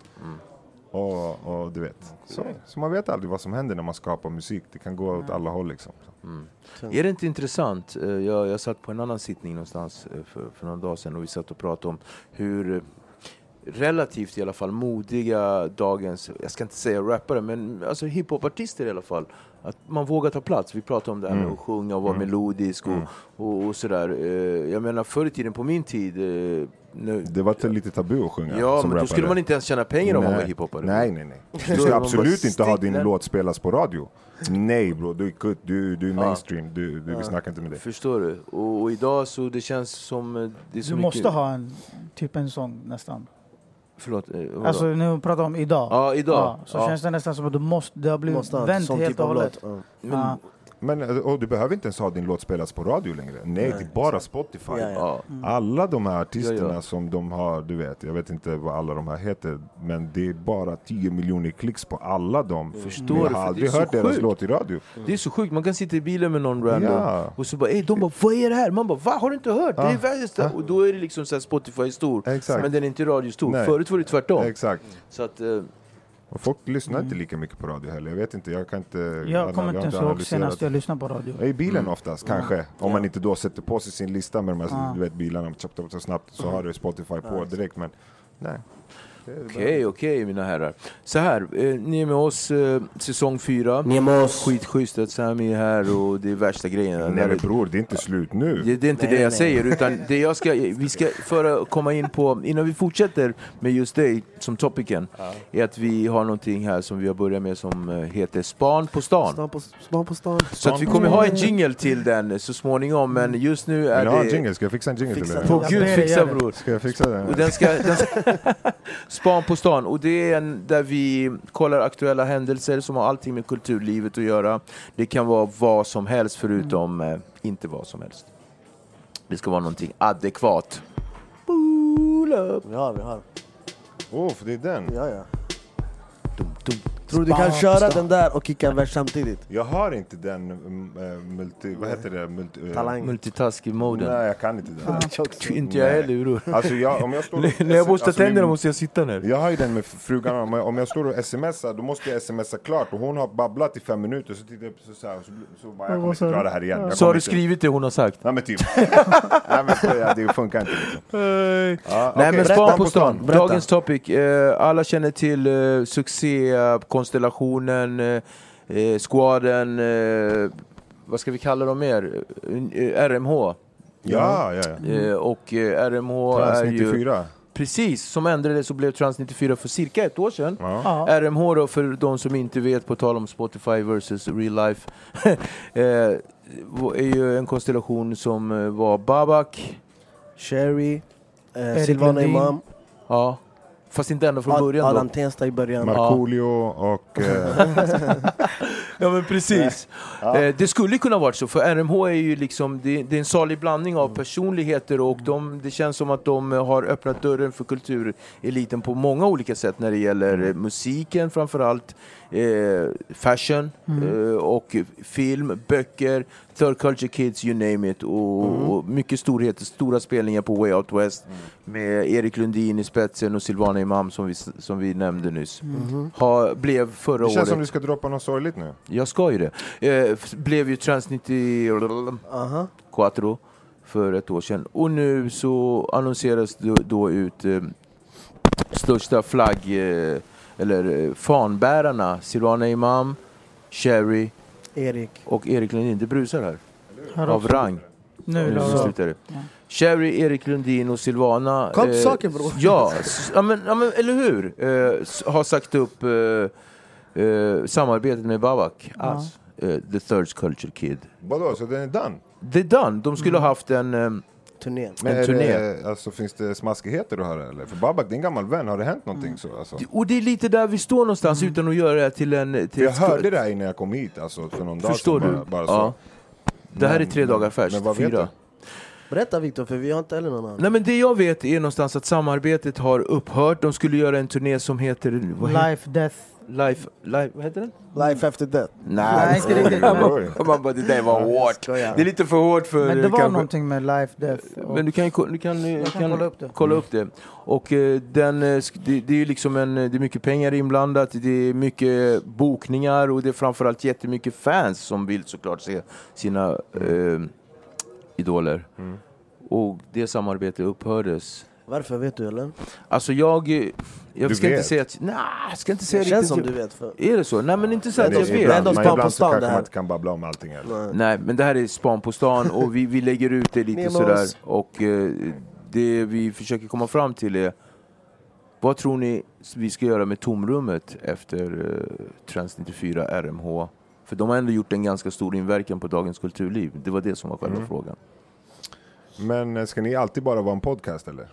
Och du vet, så man vet aldrig vad som händer när man skapar musik. Det kan gå åt alla håll liksom. Är det inte intressant? Jag satt på en annan sittning någonstans för några dagar sedan och vi satt och pratade om hur relativt i alla fall modiga dagens, jag ska inte säga rappare, men alltså hiphopartister i alla fall, att man vågar ta plats. Vi pratar om det här med att sjunga och vara melodisk och sådär. Jag menar förr i tiden, på min tid, det var lite tabu att sjunga. Ja, som men då skulle man inte ens tjäna pengar om man var hiphopare. Nej. Du ska absolut inte ha din låt spelas på radio. Nej bro, du är mainstream. Vi snackar inte med dig. Förstår du? Och idag så det känns som det är så du mycket... måste ha en sång nästan. Förlåt, alltså när vi pratar om idag. Ja, idag. Så känns det nästan som att det har blivit vänt helt och hållet. Men du behöver inte ens ha din låt spelas på radio längre. Nej, det är bara Spotify. Alla de här artisterna som de har, du vet, jag vet inte vad alla de här heter, men det är bara 10 miljoner klicks på alla dem. Förstår jag har aldrig hört deras låt i radio. Det är så sjukt, man kan sitta i bilen med någon random och så bara, de bara, vad är det här? Man bara, vad har du inte hört? Det är värsta. Och då är det liksom så här, Spotify stor, men den är inte radio stor. Förut var det tvärtom. Exakt. Så att... Och folk lyssnar inte lika mycket på radio heller. Jag vet inte, jag kommer inte ens ihåg senast jag lyssnar på radio. I bilen oftast, kanske. Om man inte då sätter på sig sin lista med de här, du vet, bilarna så snabbt, så har du Spotify på direkt, men nej. Okej, mina herrar. Så här, ni är med oss säsong 4. Skitschysst att Sami är här och det är värsta grejen. Nej men bror, det är inte slut nu. Det är inte det jag säger, utan det vi ska för att komma in på, innan vi fortsätter med just dig som topicen, är att vi har någonting här som vi har börjat med som heter Span på stan. Span på stan. Så att vi kommer ha en jingle till den så småningom, men just nu är det... Jingle? Ska jag fixa en jingle till det? På Gud, fixa bror. Ska jag fixa den? Och den ska Span på stan, och det är där vi kollar aktuella händelser som har allting med kulturlivet att göra. Det kan vara vad som helst förutom inte vad som helst. Det ska vara någonting adekvat. Vi har. För det är den. Ja. Tror du kan köra den där och kicka en vers samtidigt? Jag har inte den multitask-moden. Nej, jag kan inte den. Inte jag heller, bror. Alltså om jag står när jag borstar tänderna måste jag sitta ner. Jag har ju den med frugan. Om jag står och smsar, då måste jag smsa klart. Och hon har babblat i 5 minuter. Så tittar jag så bara, jag kommer inte klara det här igen. Så har du skrivit det hon har sagt? Nej men typ. Nej men det funkar inte liksom. Nej men Span på stan. Dagens topic. Alla känner till succékonstellationen, squaden, vad ska vi kalla dem mer? RMH. Ja. Och RMH Trans är 94. Ju precis, som ändrades och blev Trans 94 för cirka 1 år sedan. RMH då, för de som inte vet, på tal om Spotify versus real life, är ju en konstellation som var Babak, Sherry, Silvana Imam. Ja. Fast inte ända från början. Adam Tensta i början. Markoolio och... Ja, men precis. Det skulle kunna vara så, för RMH är ju liksom, det är en salig blandning av personligheter, och det känns som att de har öppnat dörren för kultureliten på många olika sätt när det gäller musiken framförallt, fashion och film, böcker, third culture kids, you name it, och mycket storheter, stora spelningar på Way Out West med Erik Lundin i spetsen och Silvana Imam som vi nämnde nyss. Blev förra året. Det känns som du ska droppa något sorgligt nu. Jag ska ju det. Blev ju Trans 94 för ett år sedan. Och nu så annonseras då ut största eller fanbärarna, Silvana Imam, Cherry och Erik Lundin. Det brusar här. Av rang. Nu slutar det. Ja. Cherry, Erik Lundin och Silvana saker, bro. Ja, men, eller hur? Har sagt upp samarbetet med Babak. The Third Culture Kid. Vadå, så den är done? Det är done. De skulle ha haft en turné. Men alltså, finns det smaskigheter att höra? Eller? För Babak, det är en gammal vän. Har det hänt någonting så? Alltså? Och det är lite där vi står någonstans utan att göra det till en... jag hörde det här innan jag kom hit. Alltså, för någon dag förstår du? Bara så. Ja. Det här är 3 dagar färskt. Men vad 4. Vet du? Berätta, Victor, för vi har inte heller någon annan. Nej, men det jag vet är någonstans att samarbetet har upphört. De skulle göra en turné som heter... Life, Death. Life, vad heter den? Life After Death. Nej, inte riktigt. Man bara, det där var hårt. Det är lite för hårt för... Men det var någonting med Life, Death. Men du kan kolla upp det. Och det är liksom det är mycket pengar inblandat. Det är mycket bokningar. Och det är framförallt jättemycket fans som vill såklart se sina idoler. Och det samarbetet upphördes. Varför, vet du eller? Alltså jag ska inte säga att... Nej, jag ska inte säga det. Känns som du vet. Är det så? Nej, men inte så att jag vet. Ibland så kanske man inte kan babbla om allting. Nej, men det här är span på stan och vi lägger ut det lite sådär. Och det vi försöker komma fram till är... Vad tror ni vi ska göra med tomrummet efter Trans 94 RMH? För de har ändå gjort en ganska stor inverkan på dagens kulturliv. Det var det som var själva frågan. Men ska ni alltid bara vara en podcast eller?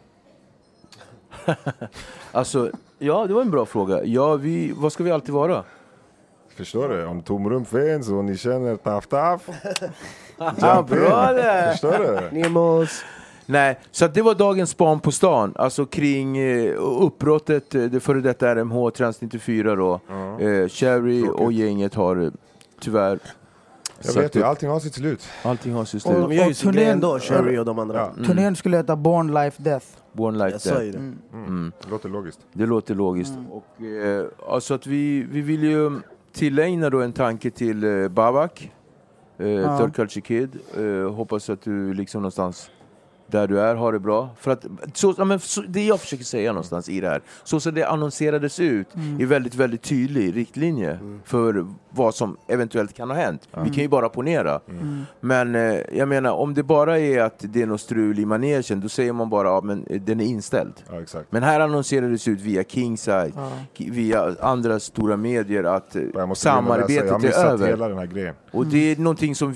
Alltså, ja, det var en bra fråga. Ja, vad ska vi alltid vara? Förstår du? Om tomrum finns och ni känner taff. Ja, bra det! Förstår du? Nemos. Nej, så det var dagens span på stan. Alltså kring uppbrottet, det före detta RMH, Trans 94 då. Cherry och gänget har tyvärr... Jag vet ju, allting har sitt slut. Allting har sitt slut. De gör ju sin grej ändå, Cherry och de andra. Turnén skulle heta Born Life Death. Born Life Death. Det låter logiskt. Det låter logiskt. Och alltså att vi vill ju tillägna då en tanke till Babak, Third Culture Kid. Hoppas att du liksom någonstans där du är har det bra. För att det jag försöker säga någonstans i det här, så det annonserades ut är väldigt, väldigt tydlig riktlinje för vad som eventuellt kan ha hänt. Vi kan ju bara ponera. Men jag menar, om det bara är att det är något strul i manegen, då säger man bara men den är inställd. Ja, exakt. Men här annonserades ut via Kingside, via andra stora medier att samarbetet är över. Hela den här grejen. Och det är någonting som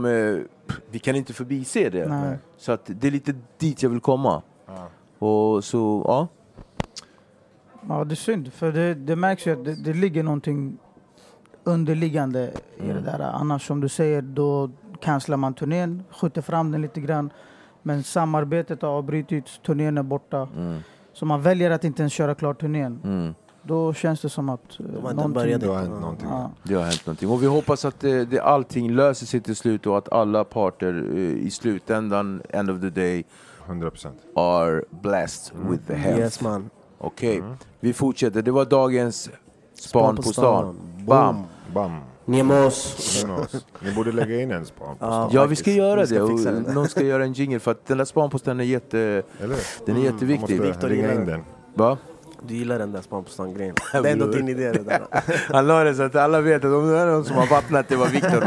vi kan inte förbise det. Nej. Så att det är lite dit jag vill komma. Och så, Ja, det är synd. För det märks ju att det ligger någonting underliggande i det där. Annars som du säger, då cancelar man turnén, skjuter fram den lite grann. Men samarbetet har avbrutits, turnén är borta. Så man väljer att inte ens köra klart turnén. Då känns det som att det har hänt någonting. Det har hänt någonting. Och vi hoppas att allting löser sig till slut och att alla parter i slutändan, end of the day, 100% are blessed with the health. Yes, man. Okej, vi fortsätter. Det var dagens span på stan. Bam! Bam! Nemos. Ni borde lägga in en span på stan. Ja, vi ska göra det. Och någon ska göra en jingle för att den där span på stan är den är jätteviktig. Måste ringa in den. Va? Du gillar den där span på stan-grejen. Det är ändå din idé det där. Han la det så att alla vet att om det är någon som har vattnat, det var Victor,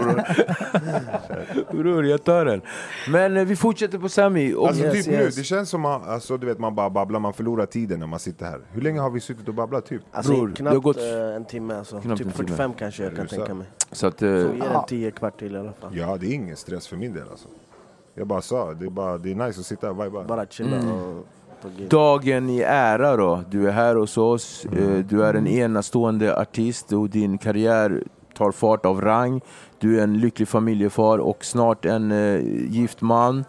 bror. Jag tar den. Men vi fortsätter på Sami. Alltså nu, det känns som alltså, du vet, man bara babblar, man förlorar tiden när man sitter här. Hur länge har vi suttit och babblat typ? Alltså knappt det har gått en timme, alltså. Typ 45 kanske jag kan tänka mig. Så att, så ger en 10 kvart till i alla fall. Ja, det är ingen stress för min del alltså. Jag bara sa, det är nice att sitta och viba. Bara chilla och... Dagen i ära då. Du är här hos oss. Du är en enastående artist och din karriär tar fart av rang. Du är en lycklig familjefar och snart en gift man.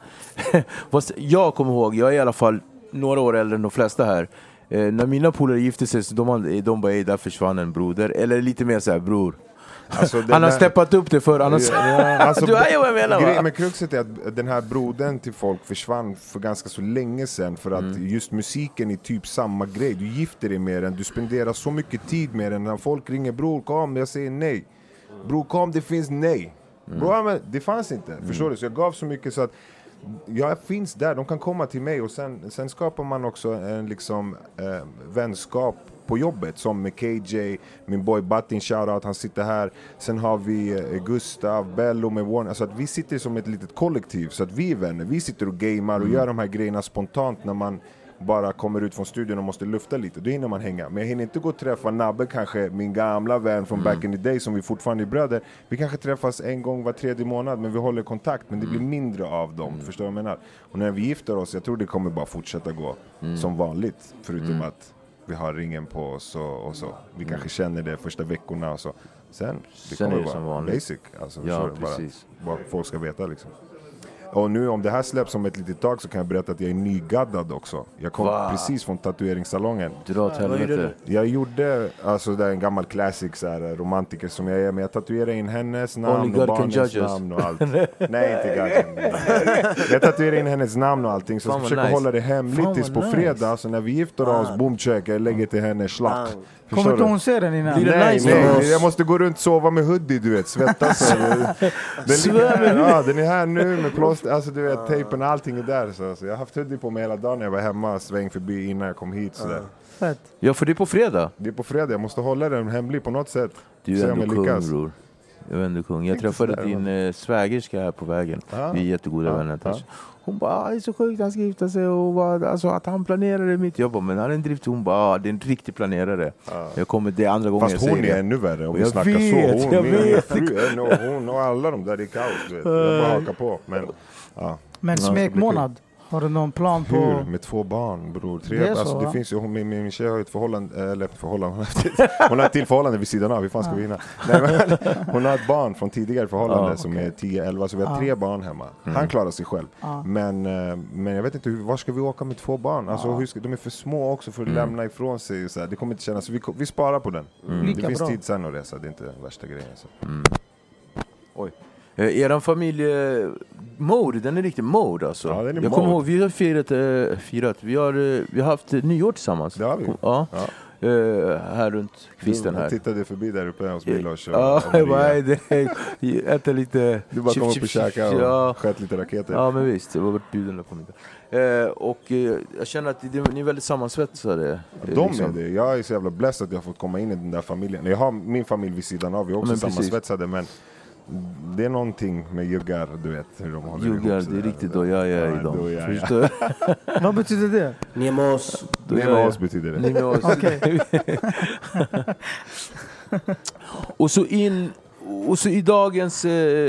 Jag kommer ihåg, jag är i alla fall några år äldre än de flesta här. När mina polare gifte sig så de bara, där försvann en broder. Eller lite mer så här, bror. Alltså, han har steppat upp det för annars. Alltså, du är ju vad jag menar, va? Men kruxet är att den här brodern till folk försvann för ganska så länge sedan. För att just musiken är typ samma grej. Du gifter dig med den, du spenderar så mycket tid med den. När folk ringer, bror kom, jag säger nej. Bror kom, det finns nej. Bror, men det fanns inte, förstår du? Så jag gav så mycket så att jag finns där, de kan komma till mig. Och sen skapar man också en liksom vänskap på jobbet, som med KJ, min boy Battin, shoutout, han sitter här. Sen har vi Gustav, Bello med Warner. Alltså att vi sitter som ett litet kollektiv, så att vi är vänner. Vi sitter och gamer och gör de här grejerna spontant när man bara kommer ut från studion och måste lufta lite. Då hinner man hänga. Men jag hinner inte gå och träffa Nabbe, kanske min gamla vän från back in the day som vi fortfarande är bröder. Vi kanske träffas en gång var 3:e månad, men vi håller kontakt. Men det blir mindre av dem, förstår jag menar. Och när vi gifter oss, jag tror det kommer bara fortsätta gå som vanligt. Förutom att vi har ringen på oss och så. Vi kanske känner det första veckorna och så. Sen kommer det vara basic. Alltså, ja, precis. Bara folk ska veta liksom. Och nu om det här släpps om ett litet tag så kan jag berätta att jag är nygaddad också. Jag kom precis från tatueringssalongen. Dra åt helvete. Jag gjorde, alltså det är en gammal classic så här, romantiker som jag är. Men jag tatuerade in hennes namn och barnens namn och allt. Nej, inte gadden. Jag tatuerade in hennes namn och allting. Så jag försöker hålla det hemligt tills på fredag. Så när vi gifter oss, boomcheck, jag lägger till henne slack. Kommer inte hon se den innan? Nej, jag måste gå runt och sova med hoodie, du vet, svettas. Den är här nu med plåster, alltså du vet, tejpen och allting är där. Så jag har haft hoodie på mig hela dagen när jag var hemma, sväng förbi innan jag kom hit. Sådär. Ja, för det är på fredag. Det är på fredag, jag måste hålla den hemlig på något sätt. Du är ändå kung, bror. Jag är ändå kung. Jag träffade din svägerska här på vägen. Vi är jättegoda vänner. Hon bara, det är så sjukt, han ska gifta sig och bara, alltså, att han planerade mitt jobb. Men han är en drift, hon bara, det är en riktig planerare. Jag kommer, det andra gången fast hon är ännu värre om vi snackar så. Jag vet. Hon och alla de där i kaos, du vet. Jag bara hakar på. Men smekmånad? Har du någon plan på... Hur? Med 2 barn, bror. 3, alltså, det finns ju, min tjej har ett förhållande, hon har ett till förhållande vid sidan av, hur fan ska vi hinna? Nej, men, hon har ett barn från tidigare förhållande som är 10-11, så vi har 3 barn hemma. Han klarar sig själv. Men jag vet inte, var ska vi åka med 2 barn? Alltså, de är för små också för att lämna ifrån sig. Så här. Det kommer inte kännas, så vi sparar på den. Det finns tid sen att resa, det är inte den värsta grejen. Så. Oj. Eran familj mode, den är riktigt mode alltså. Ja, den är jag kommer ihåg, vi har firat. Vi har haft nyår tillsammans. Det har vi. Ja. Här runt kvisten här. Jag tittade förbi där uppe hos Milos. Äta lite. Du bara kom upp och käka och sköt lite raketer. Ja, men visst. Jag var varit bjuden på middag. Och jag känner att ni är väldigt sammansvetsade. Liksom. Är det. Jag är så jävla blessad att jag har fått komma in i den där familjen. Jag har min familj vid sidan av. Vi är också sammansvetsade, men det är någonting med juggar, du vet hur de håller juggar, ihop. Det är riktigt då jag är i dem. Förstår? Vad betyder det? Nemos. Nemos betyder det. Nemos. Okej. Och så i dagens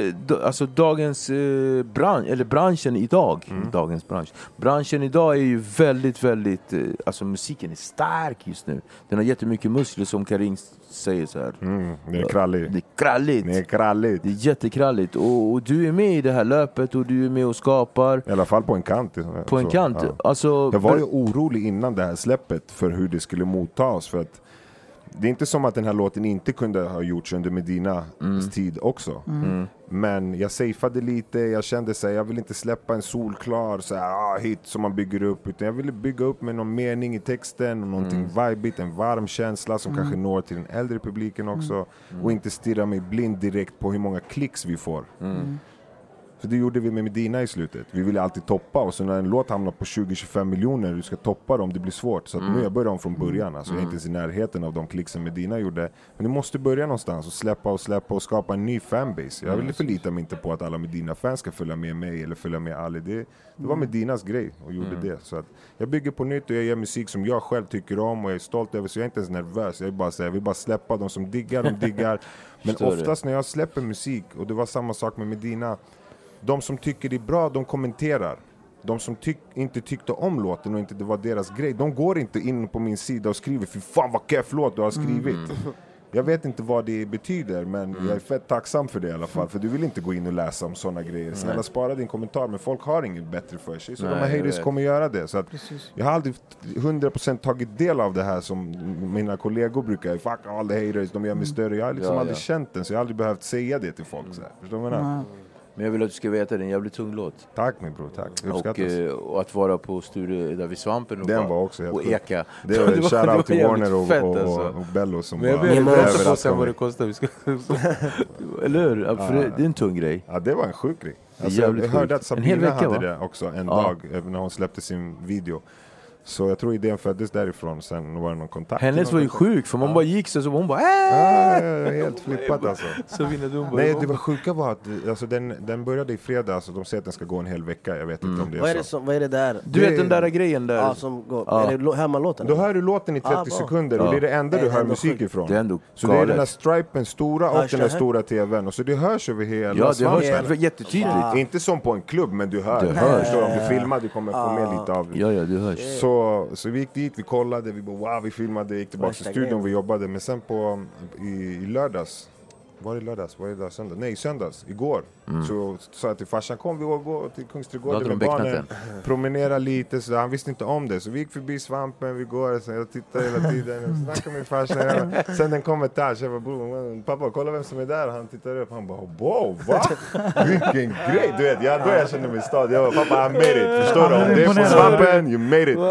bransch, eller branschen idag, dagens bransch. Branschen idag är ju väldigt, väldigt, alltså musiken är stark just nu. Den har jättemycket muskler, som Karin säger så här. Det är kralligt. Det är kralligt. Det är jättekralligt. Och du är med i det här löpet och du är med och skapar. I alla fall på en kant. På en kant. Ja. Alltså, jag var ju orolig innan det här släppet för hur det skulle mottas, för att det är inte som att den här låten inte kunde ha gjorts under Medina tid också. Men jag safeade lite. Jag kände så här, jag vill inte släppa en solklar så här, hit som man bygger upp. Utan jag ville bygga upp med någon mening i texten. Och någonting vibigt, en varm känsla som kanske når till den äldre publiken också. Och inte stirra mig blind direkt på hur många klicks vi får. För det gjorde vi med Medina i slutet. Vi ville alltid toppa. Och så när en låt hamnar på 20-25 miljoner, du ska toppa dem, det blir svårt. Så att nu jag börjar om från början. Alltså jag är inte ens i närheten av de klicksen Medina gjorde. Men du måste börja någonstans och släppa och skapa en ny fanbase. Jag ville förlita mig inte på att alla Medina-fans ska följa med mig eller följa med Ali. Det var Medinas grej och gjorde det. Så att jag bygger på nytt och jag gör musik som jag själv tycker om och jag är stolt över. Så jag är inte ens nervös. Jag vill bara släppa de som diggar, de diggar. Men oftast när jag släpper musik, och det var samma sak med Medina, de som tycker det är bra, de kommenterar. De som inte tyckte om låten och inte det var deras grej, de går inte in på min sida och skriver fy fan vad keff låt du har skrivit. Jag vet inte vad det betyder, men jag är fett tacksam för det i alla fall. För du vill inte gå in och läsa om sådana grejer. Snälla spara din kommentar, men folk har inget bättre för sig. Så de här haters kommer göra det. Så att jag har aldrig 100% tagit del av det här som mina kollegor brukar. Fuck all the haters, de gör mig större. Jag har liksom aldrig känt den, så jag har aldrig behövt säga det till folk. Så här. Förstår du vad jag menar? Men jag vill att du ska veta, det är en jävligt tung låt. Tack min bror, tack. Och att vara på studio där vid Svampen och, den var också helt och eka. Det var shoutout till Warner fett, och Bello som men jag vet inte vad det kostar. Eller hur? För det är en tung grej. Ja, det var en sjuk grej. Alltså, jag hörde att Sabina hade det också en dag när hon släppte sin video. Så jag tror idén föddes därifrån, sen var det någon kontakt. Hennes var ju sjuk, för man bara gick så hon bara helt flippat alltså. Så nej, det var sjuka var att alltså, den började i fredag, alltså de säger att den ska gå en hel vecka. Jag vet inte om det är så. Vad är det där? Du vet den där grejen där. Ja, som går. Är det hemmalåten? Då hör du låten i 30 sekunder och det är det enda du hör musik ifrån. Det är ändå så det är den där stripen stora och den där stora tvn, och så det hörs över hela. Ja, det hörs jättetydligt. Inte som på en klubb, men du hör. Förstår, om du filmar, du kommer få med lite av. Ja, du hörs. Så vi gick dit, vi kollade, vi bara wow, vi filmade, gick tillbaka till studion, vi jobbade. Men sen i lördags, var det lördags? Var det där söndag? Nej, söndags, igår. Så sa jag till farsan, kom vi gå till Kungsträdgården med barnen, promenera lite, så han visste inte om det. Så vi gick förbi Svampen, vi går, så jag tittade hela tiden och snackade med farsan. Sen den kom ett där, så jag bara, pappa, kolla vem som är där. Han tittar upp, han bara, wow, va? Vilken grej, du vet, då jag kände mig stad. Jag bara, pappa, I made it, förstår du? Om det är på Svampen, you made it.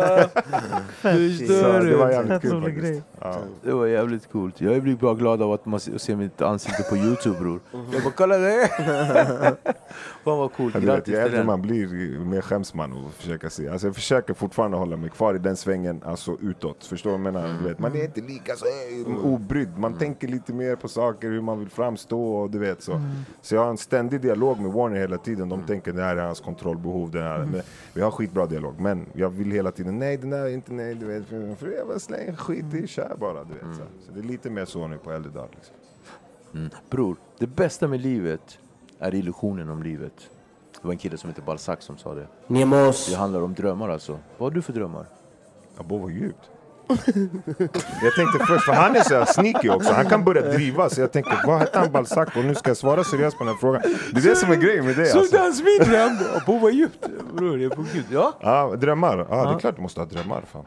Så det var jävligt kul faktiskt. Det var jävligt coolt. Jag blir bara glad av att man ser mitt ansikte på YouTube, bror. Jag bara, kolla det! Vad var coolt. Ju äldre man blir, mer skäms man och försöka se. Alltså jag försöker fortfarande hålla mig kvar i den svängen, alltså utåt. Förstår du? Du vet, man är inte lika så obrydd. Man tänker lite mer på saker, hur man vill framstå och du vet så. Så jag har en ständig dialog med Warner hela tiden. De tänker det här är hans kontrollbehov. Det här. Men vi har skitbra dialog, men jag vill hela tiden, nej den där inte, nej du vet. För jag bara släng skit i, kör bara, du vet. Så det är lite mer så nu på äldre dag liksom. Bror, det bästa med livet är illusionen om livet. Det var en kille som heter Balzac som sa det. Nemos. Det handlar om drömmar alltså. Vad har du för drömmar? Abo, vad djupt. Jag tänkte först, för han är så här sneaky också. Han kan börja driva, så jag tänkte, vad heter han Balzac? Och nu ska jag svara seriöst på den här frågan. Det är det som är grejen med det. Så alltså. Dans min dröm. Abo, vad djupt. Bror, det är på Gud. Ja? Ja, drömmar. Ja, det är klart du måste ha drömmar. Fan.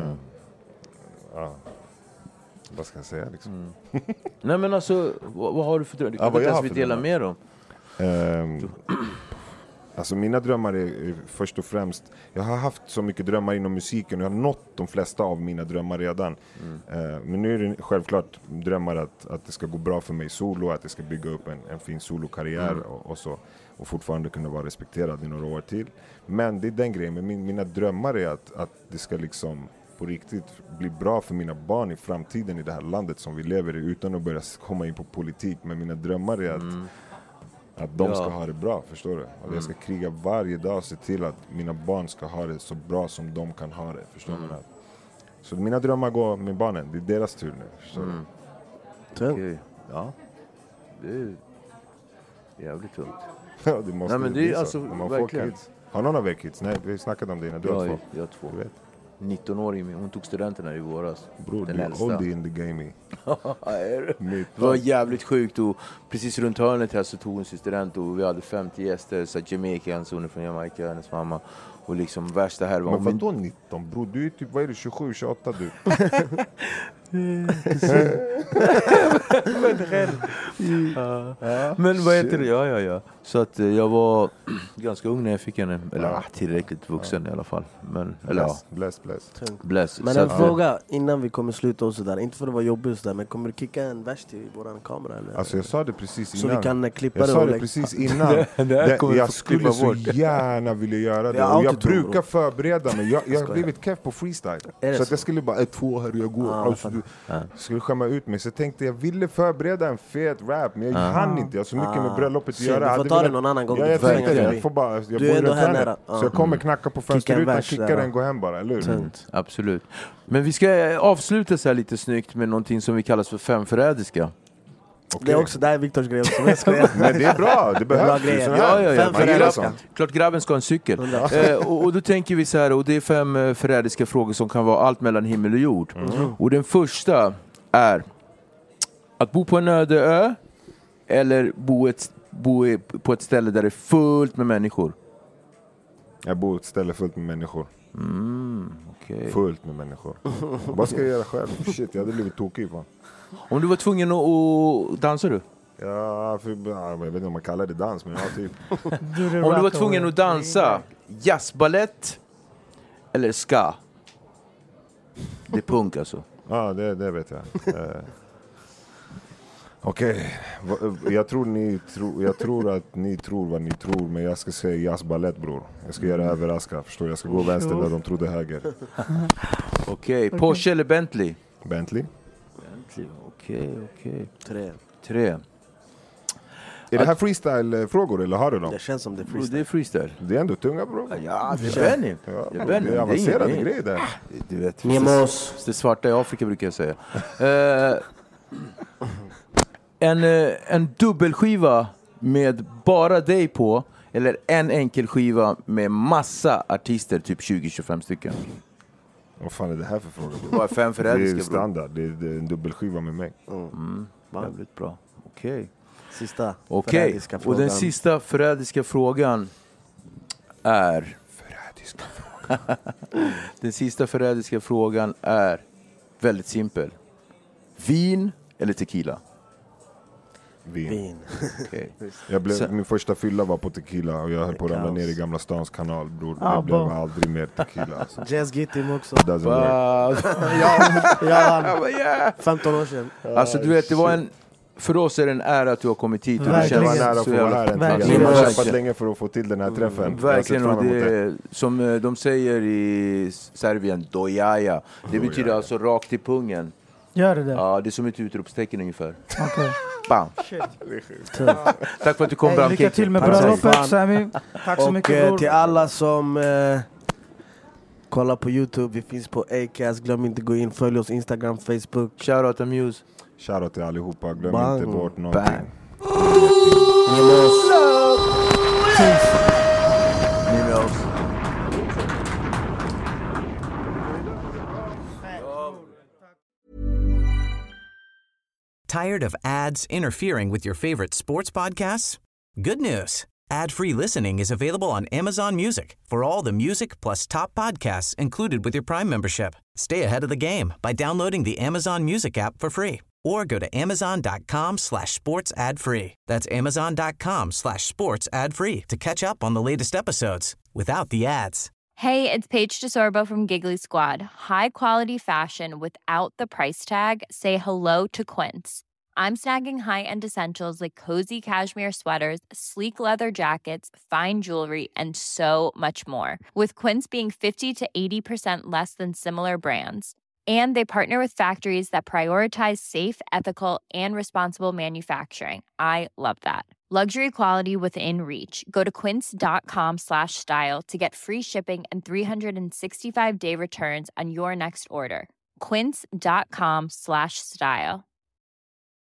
Ja. Vad ska jag säga liksom? Nej men alltså, vad har du för drömmar? Du kan inte ens vi dela med dem. Alltså mina drömmar är först och främst, jag har haft så mycket drömmar inom musiken och jag har nått de flesta av mina drömmar redan. Men nu är det självklart drömmar att det ska gå bra för mig solo, att jag ska bygga upp en fin solokarriär och så, och fortfarande kunna vara respekterad i några år till. Men det är den grejen, men mina drömmar är att det ska liksom på riktigt bli bra för mina barn i framtiden i det här landet som vi lever i, utan att börja komma in på politik. Men mina drömmar är att de ska ha det bra, förstår du? Och jag ska kriga varje dag och se till att mina barn ska ha det så bra som de kan ha det, förstår du? Så mina drömmar går med barnen, det är deras tur nu, förstår du? Okay. Ja, det är jävligt tungt. Ja, det måste bli så. Alltså, verkligen. Har någon av er kids? Nej, vi snackade om det innan. Du har 2. Jag har 2. 19-åring, hon tog studenten här i våras. Bror, du är oldie in the game. Det var jävligt sjukt, och precis runt hörnet här så tog hon sin student och vi hade 50 gäster, så Jamaica, hon är från Jamaica, hennes mamma. Och liksom värsta här var... Men vadå 19, bror? Du är typ, vad är du, 27, 28 du? Men vad heter det? Ja. Så att jag var ganska ung när jag fick henne. Eller tillräckligt vuxen i alla fall. Men, bless. Men en fråga innan vi kommer sluta och sådär. Inte för att vara jobbigt sådär, men kommer du kicka en vers till våran kamera? Eller? Alltså jag sa det precis innan. Så vi kan klippa jag sa det precis innan. Jag skulle så gärna vilja göra det. Och jag brukar förbereda mig. Jag har blivit keff på freestyle. Så att jag skulle bara, 2 här jag går. Alltså, skulle skämma ut mig. Så jag tänkte, jag ville förbereda en fet rap, men jag hann inte. Jag har så mycket med bröllopet att göra. Du får ta det någon annan gång. Jag tänkte det. Jag bor i den så jag kommer knacka på fönsterrutan, kicka den, gå hem bara, eller hur? Absolut. Men vi ska avsluta så här lite snyggt med någonting som vi kallar för 5 förrädiska. Okay. Det är också där Viktors grej som men det är bra, det behövs ja. Klart grabben ska ha en cykel. Och då tänker vi så här, och det är 5 förrädiska frågor som kan vara allt mellan himmel och jord. Och den första är: Att bo på en öde ö eller bo på ett ställe där det är fullt med människor? Jag bor på ett ställe fullt med människor. Okay. Fullt med människor. Vad ska jag göra själv? Shit, jag hade blivit tokig. Fan. Om du var tvungen att dansa du? Ja, jag vet inte om man kallar det dans, men ja, typ. Om du var tvungen att dansa jazzballett eller ska? Det är punk alltså. Ja, det vet jag. Okej. Jag tror att ni tror vad ni tror, men jag ska säga jazzballett, bror. Jag ska göra överraska, förstår. Jag ska gå vänster där de trodde höger. Okej. Porsche eller Bentley? Bentley. Okej. 3. Är det här freestyle-frågor eller har du dem? Det känns som det är freestyle. Det är freestyle. Det är ändå tunga, bro. Ja, det är Benny. Det är avancerade grejer där. Du vet, Nemos. det svarta i Afrika brukar jag säga. En dubbelskiva med bara dig på, eller en enkel skiva med massa artister, typ 20-25 stycken. Vad fan är det här för fråga? Bara 5 förrädiska. Det är standard, det är en dubbelskiva med mig. Väldigt bra. Okej. Sista förrädiska frågan. Och den sista förrädiska frågan är... Den sista förrädiska frågan är väldigt simpel. Vin eller tequila? Vin. Okay. Min första fylla var på tequila och jag höll på att ramla ner i Gamla Stans kanal, bror. Det blev aldrig mer tequila. Alltså. Jazz Gittim också. 15 år sedan. Alltså du vet, det var för oss är det en ära att du har kommit hit. Det var nära att få vara här. Jag har kämpat länge för att få till den här träffen. Verkligen, och det som de säger i Serbien, dojaja. Det betyder alltså rakt i pungen. Gör det? Ja, det är som ett utropstecken ungefär. Okay. Bam. Tack för att du kom, Bram. Lycka till med bröllopet, Sami. Tack så mycket, bror. Och till alla som kollar på YouTube, vi finns på Acast. Glöm inte gå in, följ oss Instagram, Facebook. Shoutout Amuse. Shoutout till allihopa, glöm inte bort någonting. Nemos. Tired of ads interfering with your favorite sports podcasts? Good news. Ad-free listening is available on Amazon Music for all the music plus top podcasts included with your Prime membership. Stay ahead of the game by downloading the Amazon Music app for free or go to amazon.com/sports ad free. That's amazon.com/sports ad free to catch up on the latest episodes without the ads. Hey, it's Paige DeSorbo from Giggly Squad. High quality fashion without the price tag. Say hello to Quince. I'm snagging high-end essentials like cozy cashmere sweaters, sleek leather jackets, fine jewelry, and so much more. With Quince being 50 to 80% less than similar brands. And they partner with factories that prioritize safe, ethical, and responsible manufacturing. I love that. Luxury quality within reach. Go to quince.com/style to get free shipping and 365-day returns on your next order. Quince.com/style.